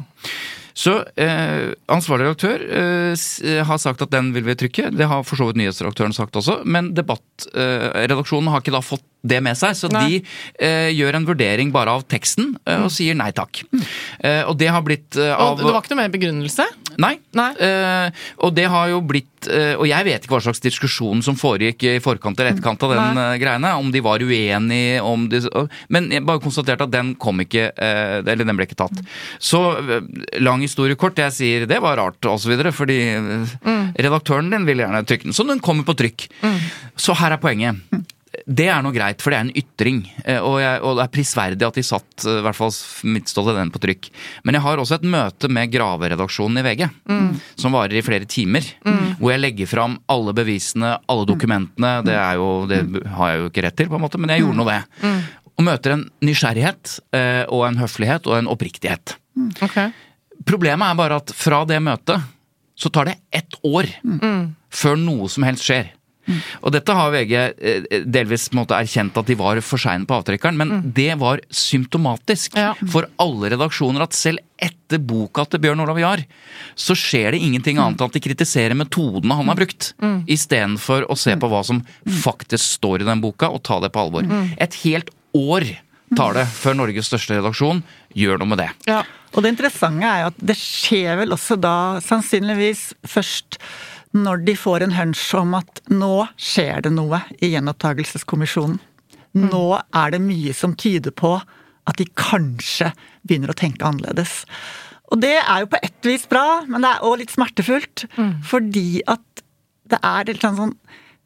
Så eh, ansvarlig redaktør eh, har sagt at den vil vi trykke. Det har for så vidt nyhetsredaktøren sagt også, men debattredaksjonen eh, har ikke da fått det med seg, så nei. de eh, gjør en vurdering bare av teksten eh, og sier nei takk. Mm. Eh, og det har blitt eh, av... Og det var ikke noe mer begrunnelse? Nei. nei. Eh, og det har jo blitt, eh, og jeg vet ikke hva slags diskusjon som foregikk i forkant eller etterkant av den eh, greiene, om de var uenige, om de, men jeg bare konstaterte at den kom ikke, eh, eller den ble ikke tatt. Så lang historie kort, jeg sier det var rart og så videre, fordi mm. redaktøren din vil gjerne trykke den, så den kommer på trykk. Mm. Så her er poenget. Det er noe greit, for det er en ytring, og, jeg, og det er prisverdig at de satt i hvert fall midtstålet den på trykk. Men jeg har også et møte med Graveredaksjonen i V G, mm. som varer i flere timer, mm. hvor jeg legger fram alle bevisene, alle dokumentene, det, er jo, det har jeg jo ikke rett til på en måte, men jeg gjorde noe det. Mm. Og møter en nysgjerrighet, og en høflighet, og en oppriktighet. Mm. Okay. Problemet er bare at fra det møtet, så tar det ett år mm. før noe som helst skjer. Mm. Og dette har V G delvis på en måte erkjent at de var for sene på avtrekkeren, men mm. det var symptomatisk ja. for alle redaksjoner at selv etter boka til Bjørn Olav Jahr, så skjer det ingenting mm. annet enn at de kritiserer metodene han har brukt, mm. i stedet for å se på hva som faktisk står i den boka og ta det på alvor. Mm. Et helt år tar det før Norges største redaksjon gjør noe med det. Ja. Og det interessante er jo at det skjer vel også da sannsynligvis først når de får en hunch om at nå skjer det noe i gjenopptagelseskommisjonen. Mm. Nå er det mye som tyder på at de kanskje begynner å tenke annerledes. Og det er jo på ett vis bra, men det er også litt smertefullt, mm. fordi at det er litt sånn sånn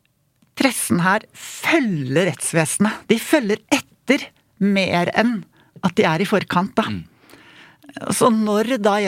pressen her følger rettsvesenet. De følger etter mer enn at de er i forkant, da. Mm. Så når da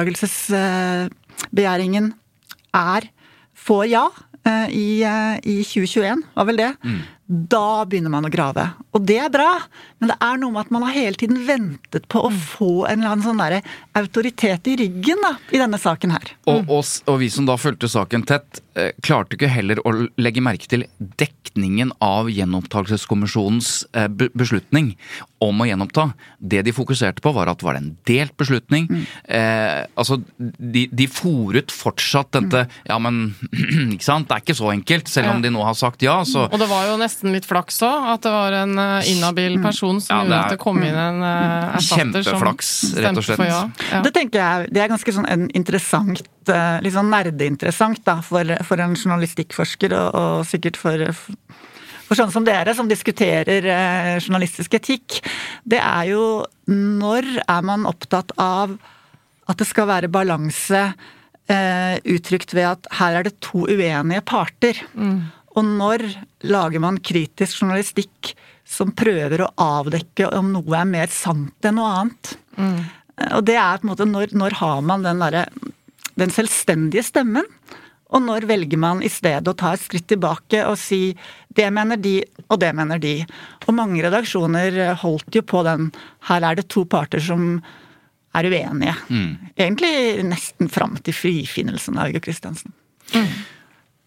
gjenopptagelsesbegjæringen er får ja i, i tjue tjueen, var vel det, mm. da begynner man å grave. Og det er bra, men det er noe med at man har hele tiden ventet på å mm. få en eller annen sånn der autoritet i ryggen da, i denne saken her. Og, og, og vi som da fulgte saken tett, eh, klarte ikke heller å legge merke til dekningen av gjenopptakelseskommisjonens eh, beslutning om å gjenoppta. Det de fokuserte på var at det var en delt beslutning. Mm. Eh, altså, de, de foret fortsatt dette, mm. ja, men, ikke sant, det er ikke så enkelt, selv om ja. de nå har sagt ja, så... Og det var jo nesten litt flaks også, at det var en uh, inhabil person som ja, gjorde at det kom inn en uh, erstatter kjempeflaks, rett og slett. Ja. Ja. Det tenker jeg, det er ganske sånn en interessant, uh, litt sånn nerdeinteressant da, for, for en journalistikkforsker, og, og sikkert for... For sånn som dere, som diskuterer eh, journalistisk etikk, det er jo når er man opptatt av at det skal være balanse eh, uttrykt ved at her er det to uenige parter. Mm. Og når lager man kritisk journalistikk som prøver å avdekke om noe er mer sant enn noe annet. Mm. Og det er på en måte når, når har man den, der, den selvstendige stemmen, og når velger man i stedet å ta et skritt tilbake og si det mener de, og det mener de. Og mange redaksjoner holdt jo på den, her er det to parter som er uenige. Mm. Egentlig nesten frem til frifinnelsen av Hugo Christiansen. Mm.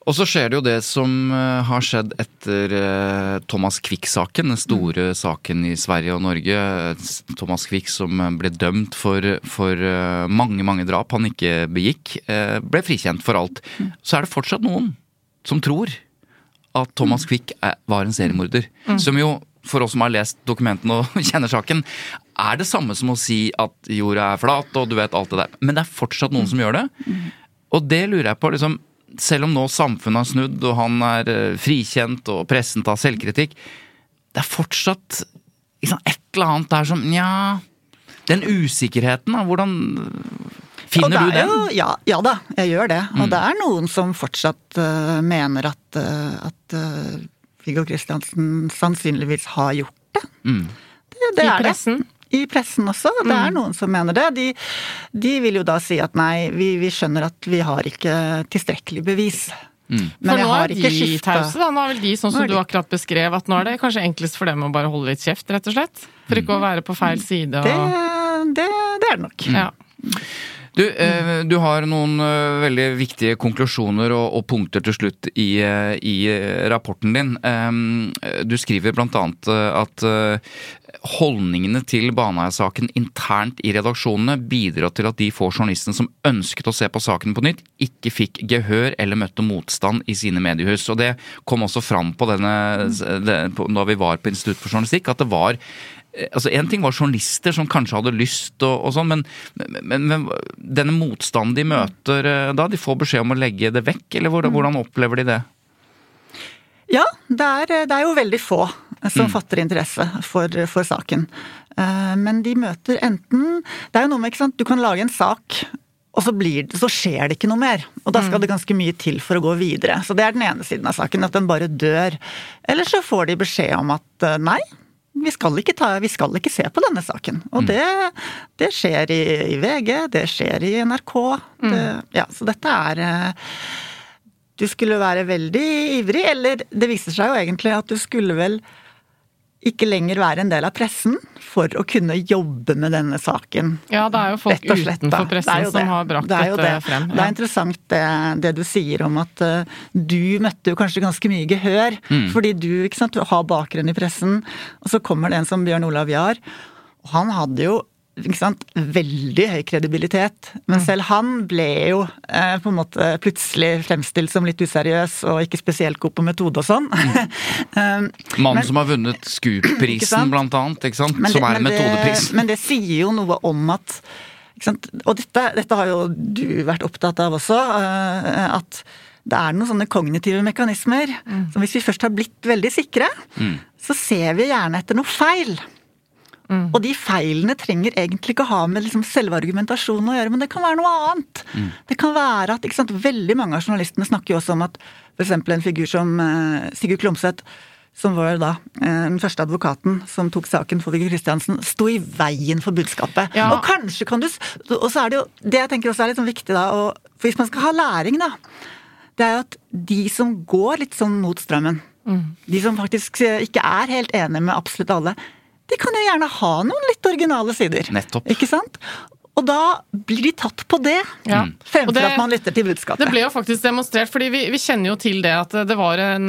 Og så skjer det jo det som uh, har skjedd etter uh, Thomas Quick-saken, den store mm. saken i Sverige og Norge. Thomas Quick som ble dømt for, for uh, mange, mange drap han ikke begikk, uh, ble frikjent for alt. Mm. Så er det fortsatt noen som tror at Thomas Quick er, var en seriemorder. Mm. Som jo, for oss som har lest dokumentene og kjenner saken, er det samme som å si at jorda er flat, og du vet alt det der. Men det er fortsatt noen som gjør det. Mm. Og det lurer jeg på, liksom, selv om nå samfunnet har snudd, og han er frikjent, og pressen tar selvkritikk, det er fortsatt liksom, et eller annet der som, ja, den usikkerheten, da, hvordan finner du den? Jo, ja, ja da, jeg gjør det. Og mm. det er noen som fortsatt uh, mener at, uh, at uh, Viggo Kristiansen sannsynligvis har gjort det. Mm. Det, det I er pressen? Det. I pressen også, det er noen som mener det. De, de vil jo da si at nei, vi, vi skjønner at vi har ikke tilstrekkelig bevis. Mm. Men for nå er de tause, da. Nå er vel de sånn som du akkurat beskrev, at nå er det kanskje enklest for dem å bare holde litt kjeft, rett og slett? For ikke å være på feil side. Og... Det, det, det er det nok. Mm. Ja. Du, eh, du har noen uh, veldig viktige konklusjoner og, og punkter til slutt i, uh, i rapporten din. Um, du skriver blant annet uh, at uh, holdningene til Baneheia-saken internt i redaksjonene bidrar til at de få journalistene som ønsket å se på saken på nytt, ikke fikk gehør eller møtte motstand i sine mediehus. Og det kom også fram på denne, det, på, da vi var på Institutt for journalistikk, at det var altså en ting var journalister som kanskje hadde lyst og, og sånn, men, men, men denne motstanden de møter da, de får beskjed om å legge det vekk, eller hvordan, hvordan opplever de det? Ja, det er, det er jo veldig få som mm. fatter interesse for, for saken. Men de møter enten, det er jo noe med, ikke sant, du kan lage en sak, og så, blir det, så skjer det ikke noe mer. Og da skal det ganske mye til for å gå videre. Så det er den ene siden av saken, at den bare dør. Eller så får de beskjed om at nei, vi skal ikke, ta, vi skal ikke se på denne saken. Og det, det skjer i, i V G, det skjer i N R K. Det, ja, så dette er du skulle være veldig ivrig, eller det viser seg jo egentlig at du skulle vel ikke lenger være en del av pressen for å kunne jobbe med denne saken. Ja, det er jo folk slett, utenfor pressen som har brakt det dette det. frem. Ja. Det er interessant det, det du sier om at uh, du møtte jo kanskje ganske mye gehør, mm. fordi du, ikke sant, du har bakgrunn i pressen, og så kommer det en som Bjørn Olav Jahr, og han hadde jo ikke sant, veldig høy kredibilitet, men selv han ble jo eh, på en måte plutselig fremstilt som litt useriøs og ikke spesielt god på metode og sånn. um, Mannen som har vunnet Scoop-prisen blant annet, ikke sant? Det, som er en metodepris. Det, men det sier jo noe om at, ikke sant? Og dette, dette har jo du vært opptatt av også, uh, at det er noen sånne kognitive mekanismer, mm. som hvis vi først har blitt veldig sikre, mm. så ser vi gjerne etter noe feil. Mm. Og de feilene trenger egentlig ikke ha med liksom selve argumentasjonen å gjøre, men det kan være noe annet. Mm. Det kan være at, ikke sant, veldig mange av journalistene snakker jo også om at for eksempel en figur som uh, Sigurd Klomsæt, som var da uh, den første advokaten som tok saken for Viggo Kristiansen, sto i veien for budskapet. Ja. Og kanskje kan du, og så er det jo, det jeg tenker også er litt sånn viktig da, og, for hvis man skal ha læring da, det er jo at de som går litt sånn mot strømmen, mm. de som faktisk ikke er helt enige med absolutt alle, de kan jo gjerne ha noen litt originale sider. Nettopp. Ikke sant? Og da blir de tatt på det, ja. fremfor det, at man lytter til budskapet. Det ble jo faktisk demonstrert, fordi vi, vi kjenner jo til det at det var en,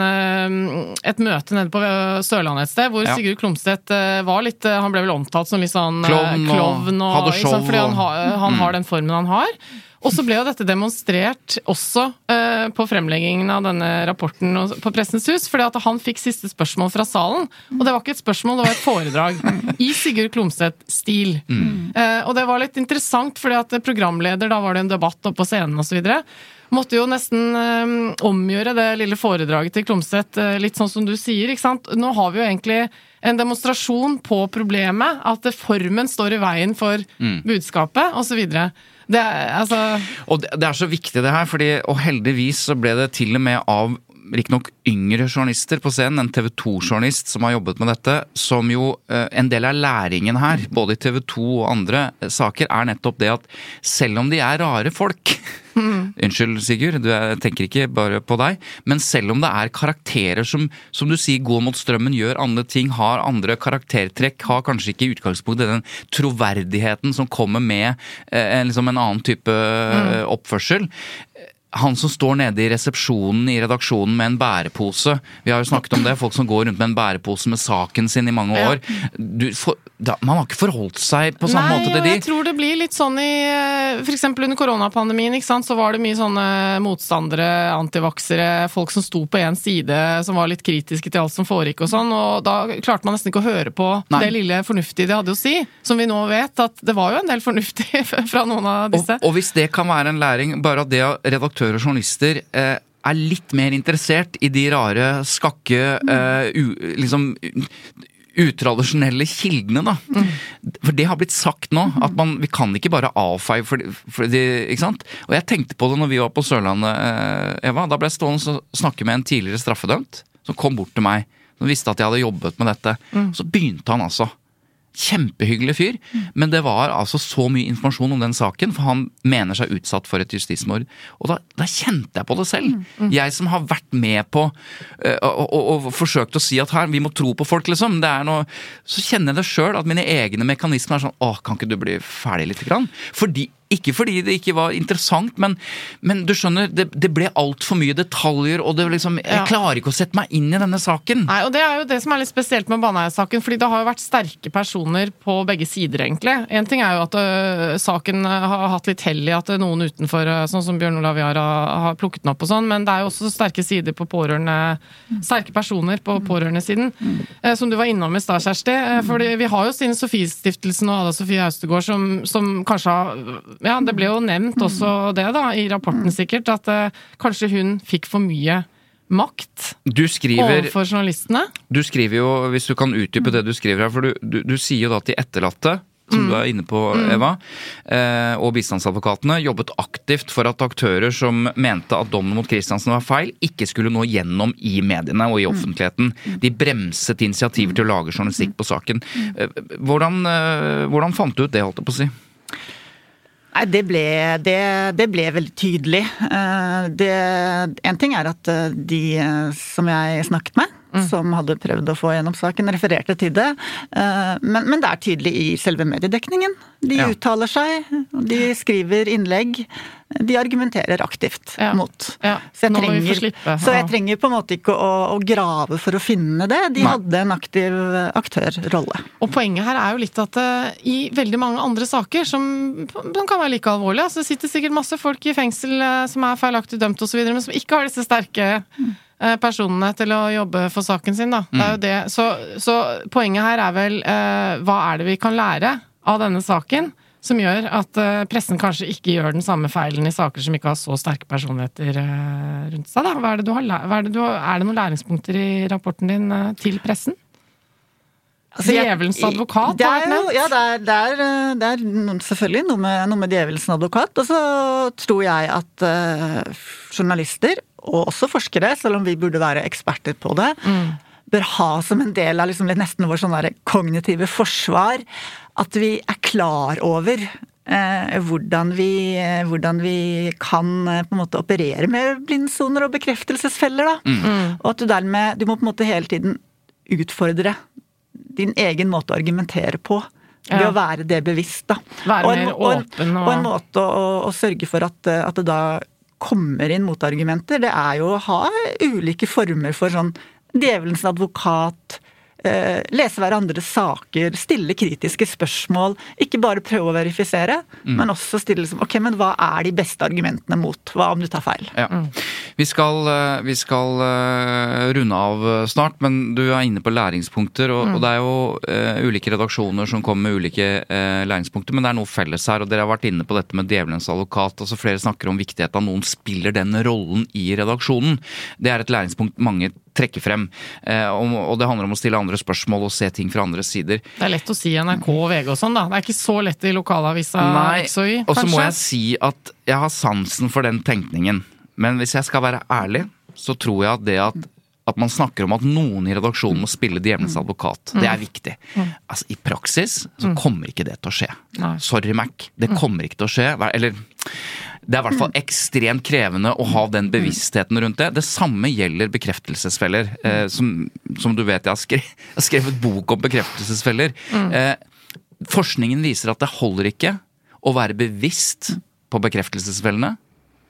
et møte nede på Sørlandet et sted, hvor ja. Sigurd Klomsæt var litt, han ble vel omtalt som litt sånn klovn og, og hadde show. Sånn, fordi han, har, han mm. har den formen han har. Og så ble jo dette demonstrert også uh, på fremleggingen av denne rapporten på Pressens Hus, fordi at han fikk siste spørsmål fra salen, og det var ikke et spørsmål, det var et foredrag i Sigurd Klomsæt-stil. Mm. Uh, og det var litt interessant, fordi at programleder, da var det en debatt oppe på scenen og så videre, måtte jo nesten uh, omgjøre det lille foredraget til Klomsæt, uh, litt sånn som du sier, ikke sant? Nå har vi jo egentlig en demonstrasjon på problemet, at formen står i veien for mm. budskapet, og så videre. Det er, altså... Og det er så viktig det her, fordi, og heldigvis så ble det til og med av riktignok yngre journalister på scenen, en T V to-journalist som har jobbet med dette, som jo en del av læringen her, både i T V to og andre saker, er nettopp det at selv om de er rare folk, mm. unnskyld Sigurd, du er, tenker ikke bare på deg, men selv om det er karakterer som, som du sier, går mot strømmen, gjør andre ting, har andre karaktertrekk, har kanskje ikke i utgangspunktet den troverdigheten som kommer med eh, liksom en annen type mm. oppførsel, han som står nede i resepsjonen i redaksjonen med en bærepose. Vi har jo snakket om det, folk som går rundt med en bærepose med saken sin i mange år. Du, for, da, man har ikke forholdt seg på samme Nei, måte til de. Nei, jeg tror det blir litt sånn i, for eksempel under koronapandemien, ikke sant, så var det mye sånne motstandere, antivaksere, folk som sto på en side, som var litt kritiske til alt som foregikk og sånn, og da klarte man nesten ikke å høre på Nei. Det lille fornuftige de hadde å si, som vi nå vet at det var jo en del fornuftig fra noen av disse. Og, og hvis det kan være en læring, bare at det redaktør og journalister eh, er litt mer interessert i de rare, skakke, eh, u, liksom utradisjonelle kildene, da. Mm. For det har blitt sagt nå, at man, vi kan ikke bare avfeie for, for det, ikke sant? Og jeg tenkte på det når vi var på Sørlandet, eh, Eva, da ble jeg stående og snakke med en tidligere straffedømt, som kom bort til meg, som visste at jeg hadde jobbet med dette. Mm. Så begynte han altså. Kjempehyggelig fyr, men det var altså så mye informasjon om den saken, for han mener seg utsatt for et justismord. Og da, da kjente jeg på det selv. Mm, mm. Jeg som har vært med på uh, og, og, og forsøkt å si at her, vi må tro på folk, liksom. Det er noe, så kjenner jeg det selv, at mine egne mekanismer er sånn, åh, kan ikke du bli ferdig litt grann? Fordi Ikke fordi det ikke var interessant, men, men du skjønner, det, det ble alt for mye detaljer, og det liksom, jeg klarer ikke å sette meg inn i denne saken. Nei, og det er jo det som er litt spesielt med Baneheia-saken, fordi det har jo vært sterke personer på begge sider, egentlig. En ting er jo at uh, saken har hatt litt hell i at noen utenfor, uh, sånn som Bjørn Olav Jahr har, har plukket den opp og sånn, men det er jo også sterke sider på pårørende, sterke personer på pårørende-siden, uh, som du var innom i stad, Kjersti, uh, fordi vi har jo Stine Sofie-stiftelsen og Ada Sofie Austegård som, som kanskje har Ja, det ble jo nevnt også det da, i rapporten sikkert, at uh, kanskje hun fikk for mye makt du skriver, overfor journalistene. Du skriver jo, hvis du kan utdype det du skriver her, for du, du, du sier jo da til etterlatte, som mm. du er inne på, Eva, eh, og bistandsadvokatene, jobbet aktivt for at aktører som mente at dommen mot Kristiansen var feil, ikke skulle nå gjennom i mediene og i offentligheten. De bremset initiativer til å lage journalistikk på saken. Eh, hvordan, eh, hvordan fant du ut det, holdt jeg på å si? Nei, det ble, det, det ble veldig tydelig. Det, en ting er at de som jeg snakket med, mm. som hadde prøvd å få gjennom saken, refererte til det. Men, men det er tydelig i selve mediedekningen. De ja. uttaler seg, de skriver innlegg, de argumenterer aktivt ja. mot. Ja. Så, jeg trenger, så jeg trenger på en måte ikke å, å grave for å finne det. De Nei. hadde en aktiv aktørrolle. Og poenget her er jo litt at uh, i veldig mange andre saker, som, som kan være like alvorlige, så sitter sikkert masse folk i fengsel uh, som er feilaktig dømt og så videre, men som ikke har disse sterke uh, personene til å jobbe for saken sin. Da. Det er jo det. Så, så poenget her er vel, uh, hva er det vi kan lære av denne saken, som gjør at uh, pressen kanskje ikke gjør den samme feilen i saker som ikke har så sterke personligheter uh, rundt seg. Da. Hva er, det du har, hva er, det du har, er det noen læringspunkter i rapporten din uh, til pressen? Altså, djevelens advokat det er jo, ja, det er, det er, det er noen, selvfølgelig noe med, noe med djevelens advokat, og så tror jeg at uh, journalister, og også forskere, selv om vi burde være eksperter på det, mm. bør ha som en del av liksom, nesten vår sånn der kognitive forsvar, at vi er klar over eh, hvordan, vi, eh, hvordan vi kan eh, på en måte operere med blindsoner og bekreftelsesfeller. Da. Mm. Og at du dermed, du må på en måte hele tiden utfordre din egen måte å argumentere på, ved ja. å være det bevisst. Da. Være og en, mer åpen. Og, og en måte å, å sørge for at, at det da kommer inn motargumenter, det er jo å ha ulike former for sånn djevelens advokat, eh, lese hverandres saker, stille kritiske spørsmål, ikke bare prøve å verifisere, mm. men også stille liksom, ok, men hva er de beste argumentene mot? Hva om du tar feil? Ja. Mm. Vi skal, vi skal uh, runde av snart, men du er inne på læringspunkter, og, mm. og det er jo uh, ulike redaksjoner som kommer med ulike uh, læringspunkter, men det er noe felles her, og dere har vært inne på dette med djevelens advokat, altså flere snakker om viktigheten av noen spiller den rollen i redaksjonen. Det er et læringspunkt mange trekke frem, og det handler om å stille andre spørsmål og se ting fra andre sider. Det er lett å si N R K og V G og sånn da, det er ikke så lett i lokalavisa. Nei, og så må jeg si at jeg har sansen for den tenkningen, men hvis jeg skal være ærlig, så tror jeg at det at, at man snakker om at noen i redaksjonen må spille djevelens advokat, det er viktig. Altså i praksis så kommer ikke det til å skje. Sorry Mac, det kommer ikke til å skje, eller det er i hvert fall ekstremt krevende å ha den bevisstheten rundt det. Det samme gjelder bekreftelsesfeller. Eh, som, som du vet, jeg har, skrevet, jeg har skrevet bok om bekreftelsesfeller. Mm. Eh, forskningen viser at det holder ikke å være bevisst på bekreftelsesfellene.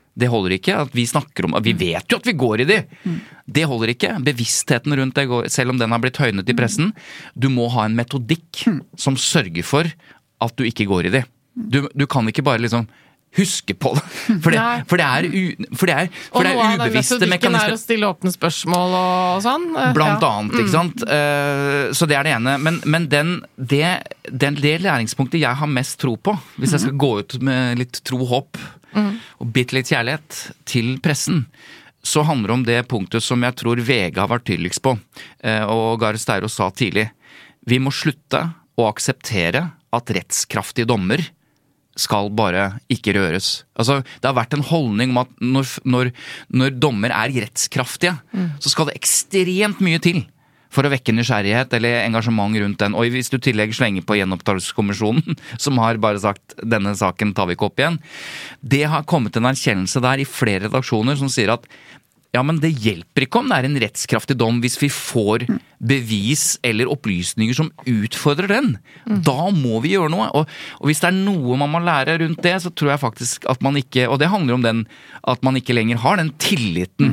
Det holder ikke at vi snakker om, vi vet jo at vi går i de. Det holder ikke. Bevisstheten rundt det går, selv om den har blitt høynet i pressen, du må ha en metodikk som sørger for at du ikke går i de. Du, du kan ikke bare liksom huske på det. For det, for det er, u, for det er, for det er ubevisste mekanismer. Og noe av den metodikken er å stille åpne spørsmål og sånn. Blant ja. annet, ikke sant? Mm. Så det er det ene. Men, men den, det, den, det læringspunktet jeg har mest tro på, hvis jeg skal gå ut med litt tro, håp mm. og bitte litt kjærlighet til pressen, så handler det om det punktet som jeg tror V G har vært tydeligst på, og Gahr Støre sa tidlig. Vi må slutte å akseptere at rettskraftige dommer skal bare ikke røres. Altså, det har vært en holdning om at når, når, når dommer er rettskraftige, mm. så skal det ekstremt mye til for å vekke nysgjerrighet eller engasjement rundt den. Og hvis du tillegg slenger på gjenopptakelseskommisjonen, som har bare sagt denne saken tar vi ikke opp igjen, det har kommet en erkjennelse der i flere redaksjoner som sier at ja, men det hjelper ikke om det er en rettskraftig dom hvis vi får bevis eller opplysninger som utfordrer den. Mm. Da må vi gjøre noe. Og, og hvis det er noe man må lære rundt det, så tror jeg faktisk at man ikke, og det handler om den, at man ikke lenger har den tilliten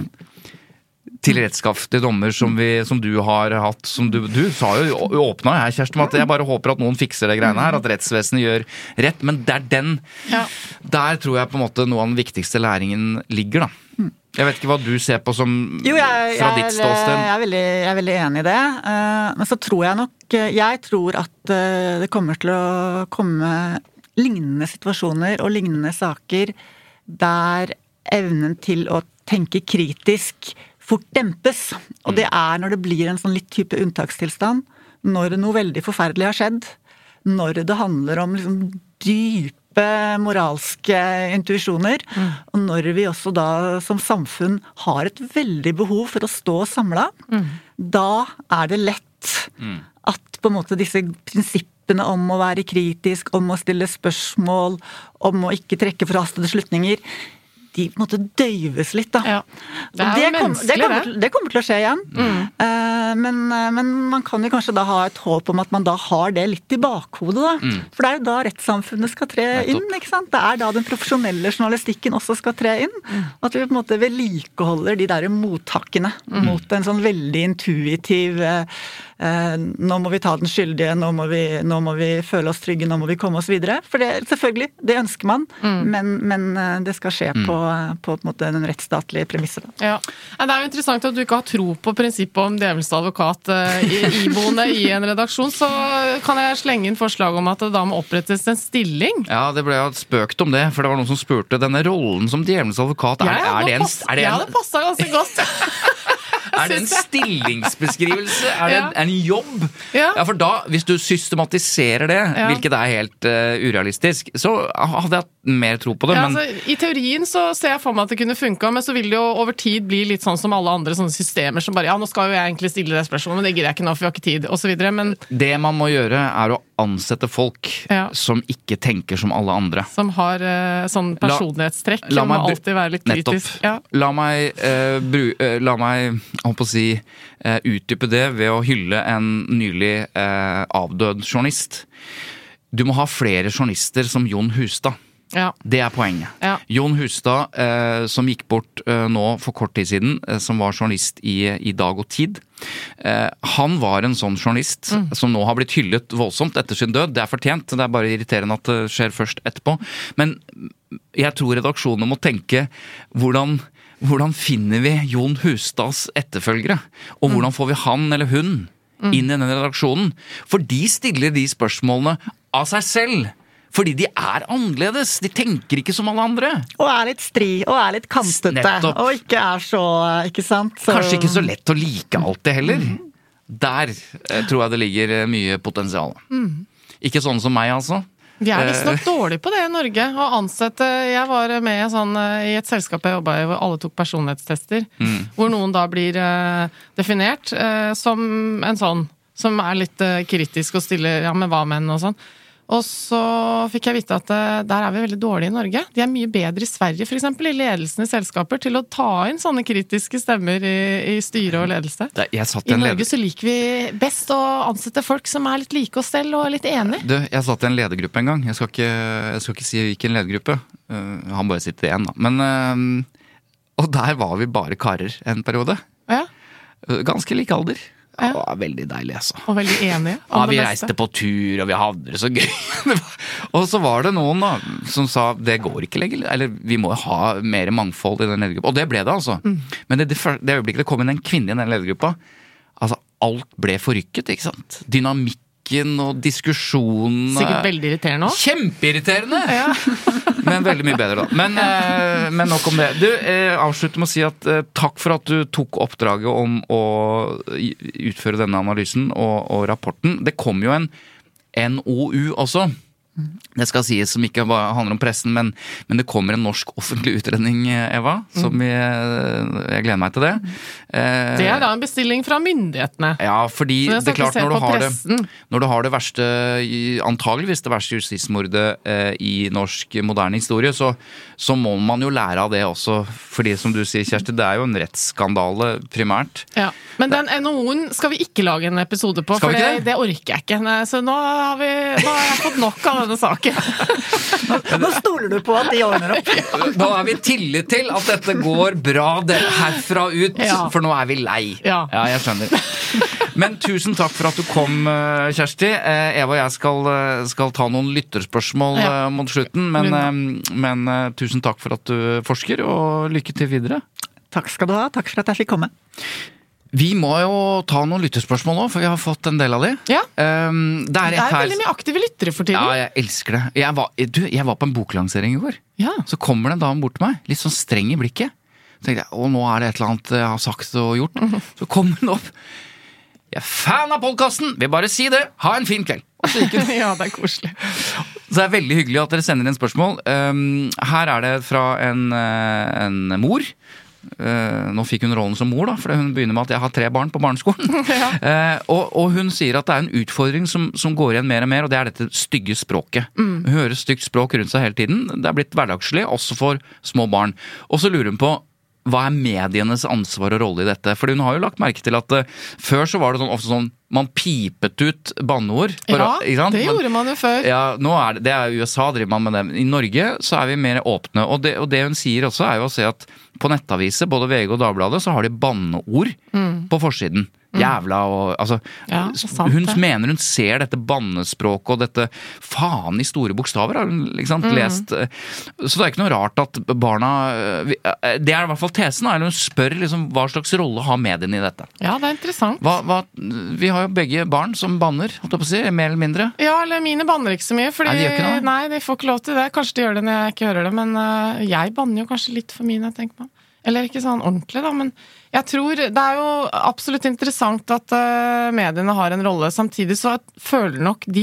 til rettskraftige dommer som, vi, som du har hatt, som du, du sa jo, åpna her, Kjersten, at jeg bare håper at noen fikser det greiene her, at rettsvesenet gjør rett, men det er den, ja. Der tror jeg på en måte noe av den viktigste læringen ligger da. Jeg vet ikke hva du ser på som jo, jeg, fra ditt ståsted. Jeg er, veldig, jeg er veldig enig i det, men så tror jeg nok, jeg tror at det kommer til å komme lignende situasjoner og lignende saker der evnen til å tenke kritisk fort dempes, og det er når det blir en sånn litt type unntakstilstand, når noe veldig forferdelig har skjedd, når det handler om liksom dype moralske intuisjoner, mm. og når vi også da som samfunn har et veldig behov for å stå samlet, mm. da er det lett mm. at på en måte disse prinsippene om å være kritisk, om å stille spørsmål, om å ikke trekke forhastede slutninger, de på en måte døyves litt da. Ja. Det er jo menneskelig, det. Kommer, det. det kommer til å skje igjen. Mm. Uh, men, men man kan jo kanskje da ha et håp om at man da har det litt i bakhodet da. Mm. For det er jo da rettssamfunnet skal tre inn, ikke sant? Det er da den profesjonelle journalistikken også skal tre inn. Mm. At vi på en måte vedlikeholder de der mottakkene mm. mot en sånn veldig intuitiv uh, uh, nå må vi ta den skyldige, nå må vi, nå må vi føle oss trygge, nå må vi komme oss videre. For det, selvfølgelig, det ønsker man, mm. men, men uh, det skal skje mm. på på en måte den rettsstatlige premisset. Ja. Det er jo interessant at du ikke har tro på prinsippet om djevelens advokat iboende i en redaksjon, så kan jeg slenge inn forslag om at det da må opprettes en stilling. Ja, det ble jo spøkt om det, for det var noen som spurte denne rollen som djevelens advokat, er, ja, er det en... Pass, er det en... Ja, det passet ganske godt. Er det en stillingsbeskrivelse? Er det en, en jobb? Ja. Ja, for da, hvis du systematiserer det, ja. Hvilket er helt uh, urealistisk, så hadde jeg hatt mer tro på det. Ja, men... altså, i teorien så ser jeg for meg at det kunne funka, men så vil det jo over tid bli litt sånn som alle andre sånne systemer som bare, ja, nå skal jo jeg egentlig stille det spørsmålet, men det gir jeg ikke nå, for vi har ikke tid, og så videre, men... Det man må gjøre er å ansette folk ja. Som ikke tenker som alle andre. Som har uh, sånn personlighetstrekk, la, la må meg, alltid være litt kritisk. Ja. La meg, uh, bru, uh, la meg, holdt på å si, uh, utdype det ved å hylle en nylig uh, avdød journalist. Du må ha flere journalister som Jon Hustad. Ja. Det er poenget. Ja. Jon Hustad, eh, som gikk bort eh, nå for kort tid siden, eh, som var journalist i, i Dag og Tid. Eh, han var en sånn journalist mm. som nå har blitt hyllet voldsomt etter sin død. Det er fortjent, det er bare irriterende at det skjer først etterpå. Men jeg tror redaksjonene må tenke hvordan, hvordan finner vi Jon Hustads etterfølgere? Og hvordan får vi han eller hun inn i denne redaksjonen? For de stiller de spørsmålene av seg selv. Fordi de er annerledes, de tenker ikke som alle andre. Og er litt stri, og er litt kantete. Nettopp. Og ikke er så, ikke sant? Så... Kanskje ikke så lett å like alt det heller. Mm. Der eh, tror jeg det ligger mye potensial. Mm. Ikke sånn som meg, altså. Vi er visst nok dårlige på det i Norge, å ansette. Jeg var med sånn, i et selskap jeg jobbet i hvor alle tok personlighetstester, mm. hvor noen da blir uh, definert uh, som en sånn, som er litt uh, kritisk og stiller, ja, med hva menn og sånn. Og så fikk jeg vite at uh, der er vi veldig dårlige i Norge. De er mye bedre i Sverige, for eksempel, i ledelsen i selskaper, til å ta inn sånne kritiske stemmer i, i styre og ledelse. Det, jeg satt I en Norge leder... så liker vi best å ansette folk som er litt like oss selv og litt enige. Du, jeg satt i en ledergruppe en gang. Jeg skal ikke, jeg skal ikke si hvilken ledergruppe. Uh, han bare sitter igjen, da. Men, uh, og der var vi bare karer en periode. Ja. Uh, ganske lik alder. Ja. Det var veldig deilig, altså. Og veldig enige. Ja, vi reiste på tur, og vi hadde det så gøy. Og så var det noen da, som sa, det går ikke lenger, eller vi må ha mer mangfold i den ledergruppa. Og det ble det, altså. Mm. Men det, det, det øyeblikket det kom inn en kvinne i den ledergruppa, altså, alt ble forrykket, ikke sant? Dynamikk og diskusjonen. Sikkert veldig irriterende også. Kjempeirriterende! Ja. Men veldig mye bedre da. Men, eh, men nok om det. Du, eh, avslutter med å si at eh, takk for at du tok oppdraget om å utføre denne analysen og, og rapporten. Det kom jo en N O U også. Det skal sies som ikke bare handler om pressen, men, men det kommer en norsk offentlig utredning, Eva, som mm. jeg, jeg gleder meg til det. Eh, det er da en bestilling fra myndighetene. Ja, fordi det, det er klart når du, har det, når du har det verste, antageligvis det verste justismordet eh, i norsk moderne historie, så, så må man jo lære av det også, fordi som du sier, Kjersti, det er jo en rettsskandale primært. Ja, men den N O U-en skal vi ikke lage en episode på, for det, det orker jeg ikke. Så nå har, vi, nå har jeg fått nok av denne saken. Nå stoler du på at de ordner opp. Nå er vi tillit til at dette går bra herfra ut, ja. For nå er vi lei. Ja. Ja, jeg skjønner. Men tusen takk for at du kom, Kjersti. Eva og jeg skal, skal ta noen lytterspørsmål ja. Mot slutten, men, men tusen takk for at du forsker, og lykke til videre. Takk skal du ha. Takk for at jeg fikk komme. Vi må jo ta noen lytterspørsmål nå, for vi har fått en del av de. Ja. Um, det er, det er veldig mye aktive lyttere for tiden. Ja, jeg elsker det. Jeg var, du, jeg var på en boklansering i går. Ja. Så kommer det en dame bort til meg, litt sånn streng i blikket. Så tenkte jeg, å, nå er det et eller annet jeg har sagt og gjort. Mm-hmm. Så kommer hun opp. Jeg er fan av podcasten, vil bare si det. Ha en fin kveld. Og så gikk hun. Ja, det er koselig. Så det er veldig hyggelig at dere sender inn spørsmål. Um, her er det fra en, en mor. Uh, nå fikk hun rollen som mor da, for hun begynner med at jeg har tre barn på barneskolen. Ja. uh, og, og hun sier at det er en utfordring som, som går igjen mer og mer, og det er dette stygge språket. Mm. Hun hører stygt språk rundt seg hele tiden. Det er blitt hverdagslig, også for små barn. Og så lurer hun på, hva er medienes ansvar og rolle i dette? For hun har jo lagt merke til at uh, før så var det sånn, ofte sånn, man pipet ut banneord. For, ja, det gjorde man jo før. Ja, nå er det, det er U S A driver man med det. I Norge så er vi mer åpne, og det, og det hun sier også er jo å se at på nettaviser, både V G og Dagbladet, så har de banneord mm. på forsiden. Mm. Jævla og altså, ja, sant, hun mener hun ser dette bannespråket og dette faen i store bokstaver, har hun liksom mm. lest. Så det er ikke noe rart at barna, det er i hvert fall tesen, eller hun spør liksom hva slags rolle har mediene i dette. Ja, det er interessant. Hva, hva, vi har jo begge barn som banner, holdt jeg på å si, mer eller mindre. Ja, eller mine banner ikke så mye, fordi, nei, de gjør ikke noe. Nei, de får ikke lov til det. Kanskje de gjør det når jeg ikke hører det, men uh, jeg banner jo kanskje litt for mine, tenker man. Eller ikke sånn ordentlig da, men jeg tror det er jo absolutt interessant at uh, mediene har en rolle. Samtidig så føler nok de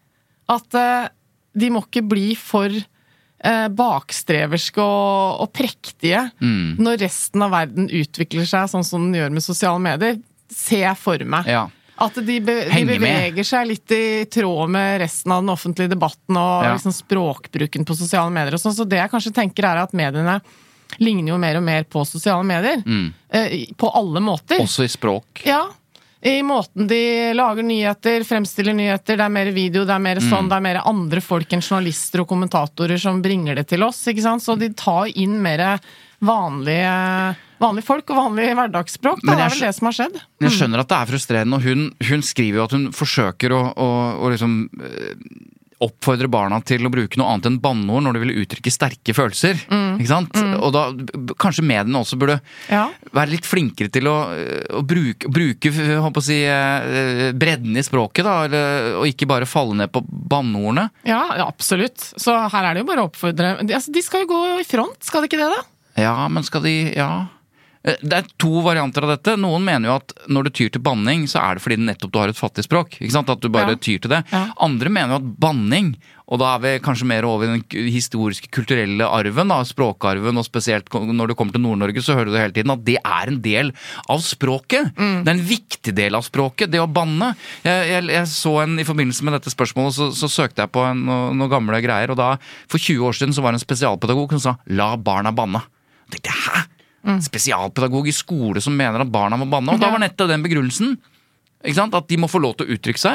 at uh, de må ikke bli for uh, bakstreverske og, og prektige mm. når resten av verden utvikler seg sånn som den gjør med sosiale medier. Ser jeg for meg. Ja. At de, be, de beveger seg litt i tråd med resten av den offentlige debatten og ja. Liksom språkbruken på sosiale medier og sånn. Så det jeg kanskje tenker er at mediene ligner jo mer og mer på sosiale medier. Mm. Eh, på alle måter. Også i språk. Ja. I måten de lager nyheter, fremstiller nyheter, det er mer video, det er mer sånn, mm. det er mer andre folk enn journalister og kommentatorer som bringer det til oss, ikke sant? Så de tar inn mer vanlige, vanlige folk og vanlig hverdagsspråk. Det er vel det som har skjedd. Mm. Jeg skjønner at det er frustrerende, og hun, hun skriver jo at hun forsøker å, å, å liksom oppfordre barna til å bruke noe annet enn banneord når de vil uttrykke sterke følelser. Mm. Ikke sant? Mm. Og da kanskje mediene også burde ja. Være litt flinkere til å, å bruke, bruke håper å si, bredden i språket, da, eller, og ikke bare falle ned på banneordene. Ja, ja, absolutt. Så her er det jo bare å oppfordre. De, altså, de skal jo gå i front, skal de ikke det da? Ja, men skal de, ja... Det er to varianter av dette. Noen mener jo at når du tyr til banning, så er det fordi nettopp du har et fattig språk. Ikke sant? At du bare ja. Tyr til det. Ja. Andre mener jo at banning, og da er vi kanskje mer over den historiske, kulturelle arven, da, språkarven, og spesielt når du kommer til Nord-Norge, så hører du hele tiden at det er en del av språket. Mm. Det er en viktig del av språket, det å banne. Jeg, jeg, jeg så en, i forbindelse med dette spørsmålet, så, så søkte jeg på en, noen, noen gamle greier, og da, for tjue år siden, så var det en spesialpedagog som sa, la barna banne. Jeg tenkte, hæ? Mm. Spesialpedagog i skole som mener at barna må banne, og da var nettopp den begrunnelsen, ikke sant? At de må få lov til å uttrykke seg, og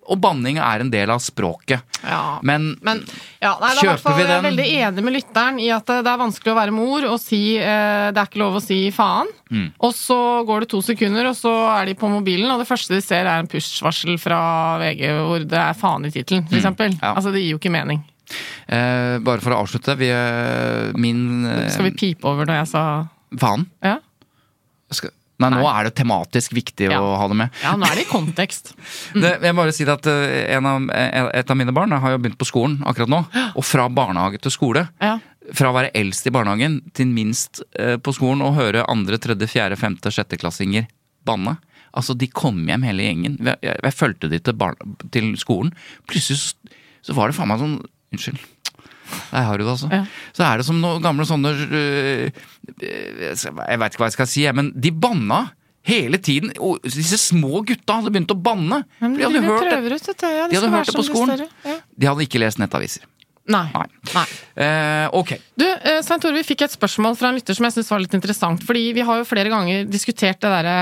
og banning er en del av språket. Ja. Men, Men ja, nei, kjøper fall, vi den? Jeg er veldig enig med lytteren i at det er vanskelig å være mor og si eh, det er ikke lov å si faen. Mm. Og så går det to sekunder, og så er de på mobilen, og det første de ser er en push-varsel fra V G hvor det er faen i titelen, for eksempel. Mm. Ja. Altså, det gir jo ikke mening. Eh, bare for å avslutte, vi, min... Eh, Skal vi pipe over da jeg sa... Faen? Ja. Skal... Nei, nå er det tematisk viktig ja. å ha det med. Ja, nå er det i kontekst. Mm. Det, jeg bare si at en av, et av mine barn har jo begynt på skolen akkurat nå, og fra barnehage til skole, ja. Fra å være eldst i barnehagen til minst eh, på skolen og høre andre, tredje, fjerde, femte, sjetteklassinger banne. Altså, de kom hjem hele gjengen. Jeg, jeg, jeg følte de til, barn, til skolen. Plutselig så, så var det faen meg sånn, unnskyld, der har du det altså. Ja. Så er det som noen gamle sånne, øh, jeg vet ikke hva jeg skal si, men de banna hele tiden. Og disse små gutta hadde begynt å banne. Men de hadde hørt det, ut, det, ja, det de hadde hørt det på skolen. Ja. De hadde ikke lest nettaviser. Nei. Nei. Nei. Eh, ok. Du, eh, Svein Tore, vi fikk et spørsmål fra en lytter som jeg synes var litt interessant, fordi vi har jo flere ganger diskutert det der,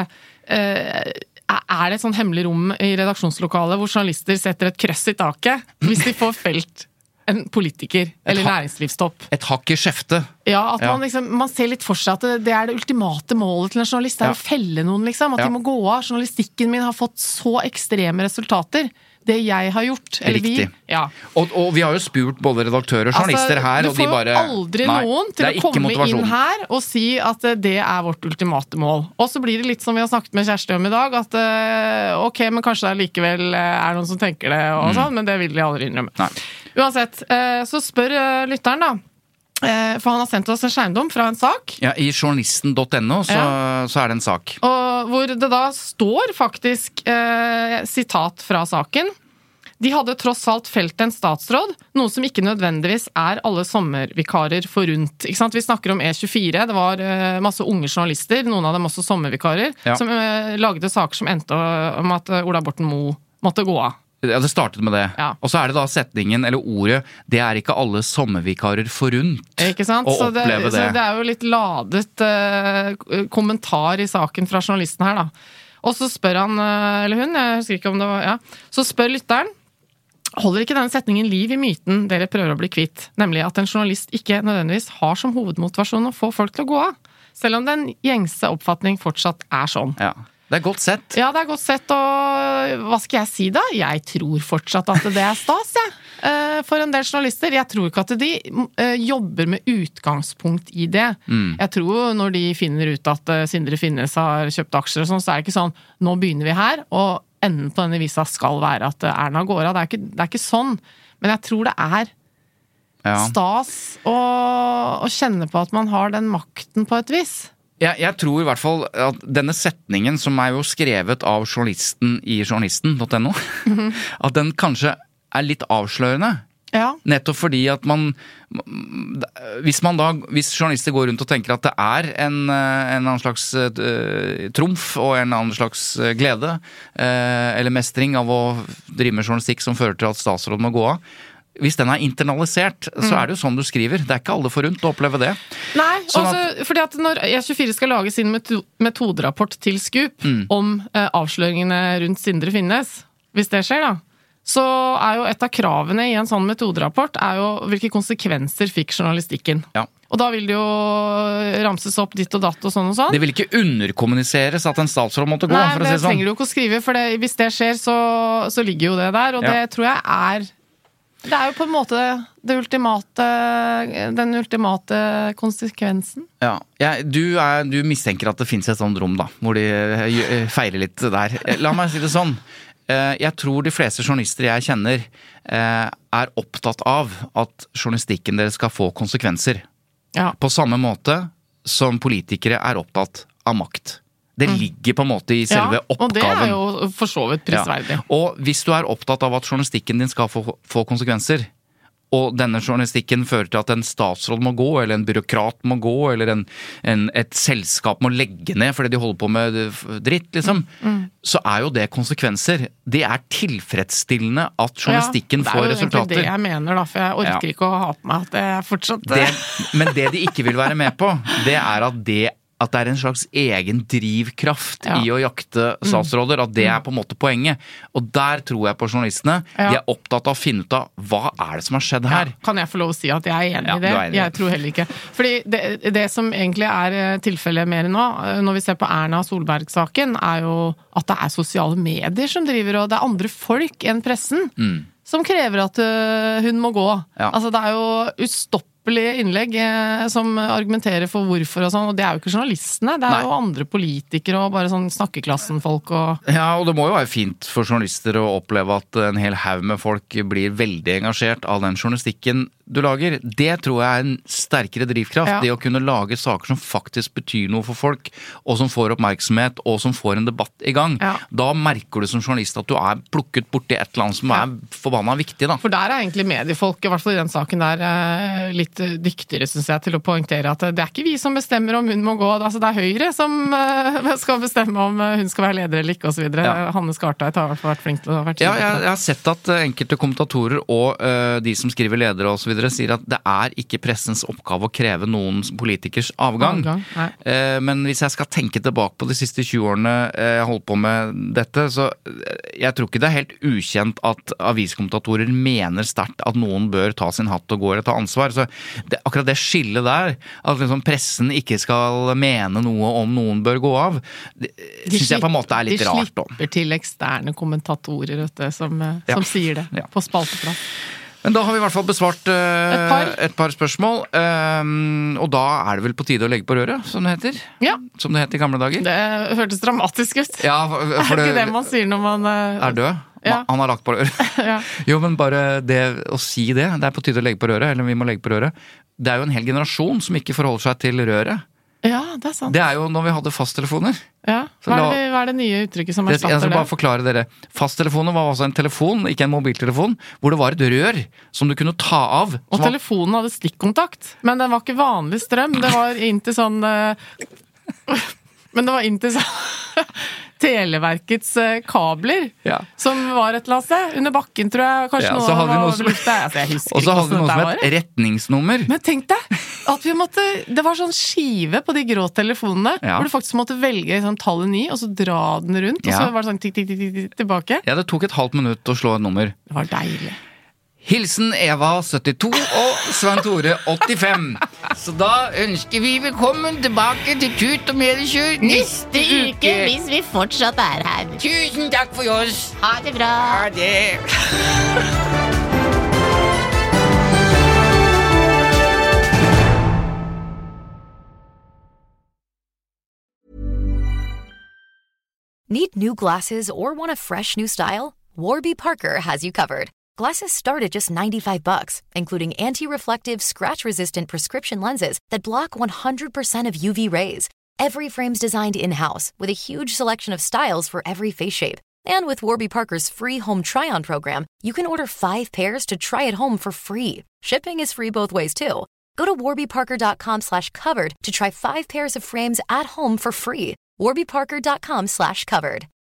eh, er det et sånn hemmelig rom i redaksjonslokalet hvor journalister setter et krøss i taket hvis de får felt en politiker, eller næringslivstopp. Et hakk i skjefte. Ja, at man, liksom, man ser litt for seg at det, det er det ultimate målet til en journalist, det er ja. Å felle noen, liksom. At ja. De må gå av. Journalistikken min har fått så ekstreme resultater. Det jeg har gjort, eller Riktig. Vi. Ja. Og, og vi har jo spurt både redaktører og journalister altså, her, og de bare... Du får aldri nei, noen til å komme inn her og si at det er vårt ultimate mål. Og så blir det litt som vi har snakket med Kjersti om i dag, at ok, men kanskje det likevel er noen som tenker det, og sånn, mm. men det vil de aldri innrømme. Nei. Uansett, så spør lytteren da, for han har sendt oss en skjermdom fra en sak. Ja, i journalisten punktum no så, ja. Så er det en sak. Og hvor det da står faktisk eh, sitat fra saken. De hadde tross alt felt en statsråd, noe som ikke nødvendigvis er alle sommervikarer forunt. Ikke sant? Vi snakker om E tjuefire, det var eh, masse unge journalister, noen av dem også sommervikarer, ja. Som eh, lagde saker som endte om at Ola Borten Moe måtte gå av. Ja, det startet med det. Ja. Og så er det da setningen, eller ordet, det er ikke alle sommervikarer forunt. Ikke sant? Å oppleve det, det. Så det er jo litt ladet uh, kommentar i saken fra journalisten her, da. Og så spør han, uh, eller hun, jeg husker ikke om det var, ja. Så spør lytteren, holder ikke denne setningen liv i myten dere prøver å bli kvitt, nemlig at en journalist ikke nødvendigvis har som hovedmotivasjon å få folk til å gå av, selv om den gjengse oppfatning fortsatt er sånn. Ja. Det er godt sett. Ja, det er godt sett, og hva skal jeg si da? Jeg tror fortsatt at det er stas, jeg. For en del journalister. Jeg tror ikke at de jobber med utgangspunkt i det. Mm. Jeg tror når de finner ut at Sindre Finnes har kjøpt aksjer og sånn, så er det ikke sånn, nå begynner vi her, og enden på denne visa skal være at Erna går av. Det er ikke, det er ikke sånn. Men jeg tror det er ja. Stas å, å kjenne på at man har den makten på et vis. Jeg, jeg tror i hvert fall at denne setningen som er jo skrevet av journalisten i journalisten punktum no, mm-hmm. at den kanskje er litt avslørende. Ja. Nettopp fordi at man, hvis man da, hvis journalister går rundt og tenker at det er en, en annen slags uh, trumf og en annen slags glede, uh, eller mestring av å drive med journalistikk som fører til at statsråden må gå av, hvis den er internalisert, så er det jo sånn du skriver. Det er ikke alle forunt å oppleve det. Nei, sånn også at, fordi at når E tjuefire skal lage sin metoderapport til Scoop mm. om eh, avsløringene rundt Sindre Finnes, hvis det skjer da, så er jo et av kravene i en sånn metoderapport er jo hvilke konsekvenser fikk journalistikken. Ja. Og da vil det jo ramses opp ditt og datt og sånn og sånn. Det vil ikke underkommuniseres at en statsråd måtte gå, Nei, for å si det sånn. Nei, det trenger du ikke å skrive, for det, hvis det skjer, så, så ligger jo det der, og ja. Det tror jeg er det er jo på en måte det ultimate, den ultimate konsekvensen. Ja, ja du, er, du mistenker at det finnes et sånt rom da, hvor de feirer litt der. La meg si det sånn. Jeg tror de fleste journalister jeg kjenner er opptatt av at journalistikken deres skal få konsekvenser. Ja. På samme måte som politikere er opptatt av makt. Det ligger på en måte i selve ja, oppgaven. Og det er jo for så vidt prisverdig. Ja. Og hvis du er opptatt av at journalistikken din skal få, få konsekvenser, og denne journalistikken fører til at en statsråd må gå, eller en byråkrat må gå, eller en, en, et selskap må legge ned fordi de holder på med dritt, liksom, mm. så er jo det konsekvenser. Det er tilfredsstillende at journalistikken får resultater. Ja, det er jo egentlig det jeg mener da, for jeg orker ja. Ikke å ha på meg at det er fortsatt... Det, men det de ikke vil være med på, det er at det at det er en slags egen drivkraft ja. I å jakte statsråder, at det er på en måte poenget. Og der tror jeg på journalistene. Ja. De er opptatt av å finne ut av hva er det som har skjedd her. Ja. Kan jeg få lov å si at jeg er enig ja, I det? Enig. Jeg tror heller ikke. Fordi det, det som egentlig er tilfellet mer nå, når vi ser på Erna Solberg-saken, er jo at det er sosiale medier som driver, og det er andre folk enn pressen. Mm. Som krever at uh, hun må gå. Ja. Altså, det er jo ustoppelig innlegg eh, som argumenterer for hvorfor og sånn, og det er jo ikke journalistene, det er Nei. Jo andre politikere og bare sånn snakkeklassen-folk og... Ja, og det må jo være fint for journalister å oppleve at en hel haug med folk blir veldig engasjert av den journalistikken du lager. Det tror jeg er en sterkere drivkraft, ja. Det å kunne lage saker som faktisk betyr noe for folk, og som får oppmerksomhet, og som får en debatt I gang. Ja. Da merker du som journalist at du er plukket borti et eller annet som ja. Er forbanna viktig, da. For der er egentlig mediefolk, I hvert fall I den saken der, litt dyktigere, synes jeg, til å poengtere at det er ikke vi som bestemmer om hun må gå, altså det er Høyre som skal bestemme om hun skal være leder eller ikke, og så videre. Ja. Hanne Skartveit har i hvert fall vært flink til å ha vært Ja, jeg, jeg har sett at enkelte kommentatorer og uh, de som skriver ledere og så videre sier at det er ikke pressens oppgave å kreve noen politikers avgang. avgang eh, men hvis jeg skal tenke tilbake på de siste tjue årene eh, jeg holdt på med dette, så jeg tror ikke det er helt ukjent at aviskommentatorer mener sterkt at noen bør ta sin hatt og gå eller ta ansvar. Så det, akkurat det skillet der, at liksom pressen ikke skal mene noe om noen bør gå av, det synes jeg på en måte er litt de rart. De slipper til eksterne kommentatorer vet du, som, ja. Som sier det ja. På spalteplass. Men da har vi I hvert fall besvart uh, et, par. et par spørsmål, um, og da er det vel på tide å legge på røret, som det heter? Ja. Som det het I gamle dager? Det hørtes dramatisk ut. Ja, for det, er ikke det man sier når man... Uh, er død? Ja. Han har lagt på røret. ja. Jo, men bare det å si det, det er på tide å legge på røret, eller vi må legge på røret. Det er jo en hel generasjon som ikke forholder seg til røret. Ja, det er sant. Det er jo når vi hadde fasttelefoner. Ja, hva er, det, hva er det nye uttrykket som erstatter det? Jeg skal bare forklare dere. Fasttelefoner var altså en telefon, ikke en mobiltelefon, hvor det var et rør som du kunne ta av. Og telefonen hadde stikkontakt, men den var ikke vanlig strøm. Det var inntil sånn... Men det var inntil sånn... Televerkets kabler, ja. Som var et eller annet sted, under bakken, tror jeg. Kanskje ja, noe av noe som, lufta. Altså, jeg husker og så hadde vi noe som et retningsnummer. Men tenk deg, at vi måtte, det var sånn skive på de grå telefonene, ja. Hvor du faktisk måtte velge sånn tallet ni, og så dra den rundt, og ja. Så var det sånn tikk, tikk, tikk, tikk, tilbake. Ja, det tok et halvt minutt å slå et nummer. Det var deilig. Hilsen Eva syttito og Svein Tore åttifem. Så da ønsker vi velkommen tilbake til Tut og Mediekjør neste uke. Hvis vi fortsatt er her. Tusen takk for oss. Ha det bra. Ha det. Need new glasses or want a fresh new style? Warby Parker has you covered. Glasses start at just ninety-five bucks, including anti-reflective, scratch-resistant prescription lenses that block one hundred percent of U V rays. Every frame's designed in-house, with a huge selection of styles for every face shape. And with Warby Parker's free home try-on program, you can order five pairs to try at home for free. Shipping is free both ways, too. Go to warbyparker.com slash covered to try five pairs of frames at home for free. warbyparker.com slash covered.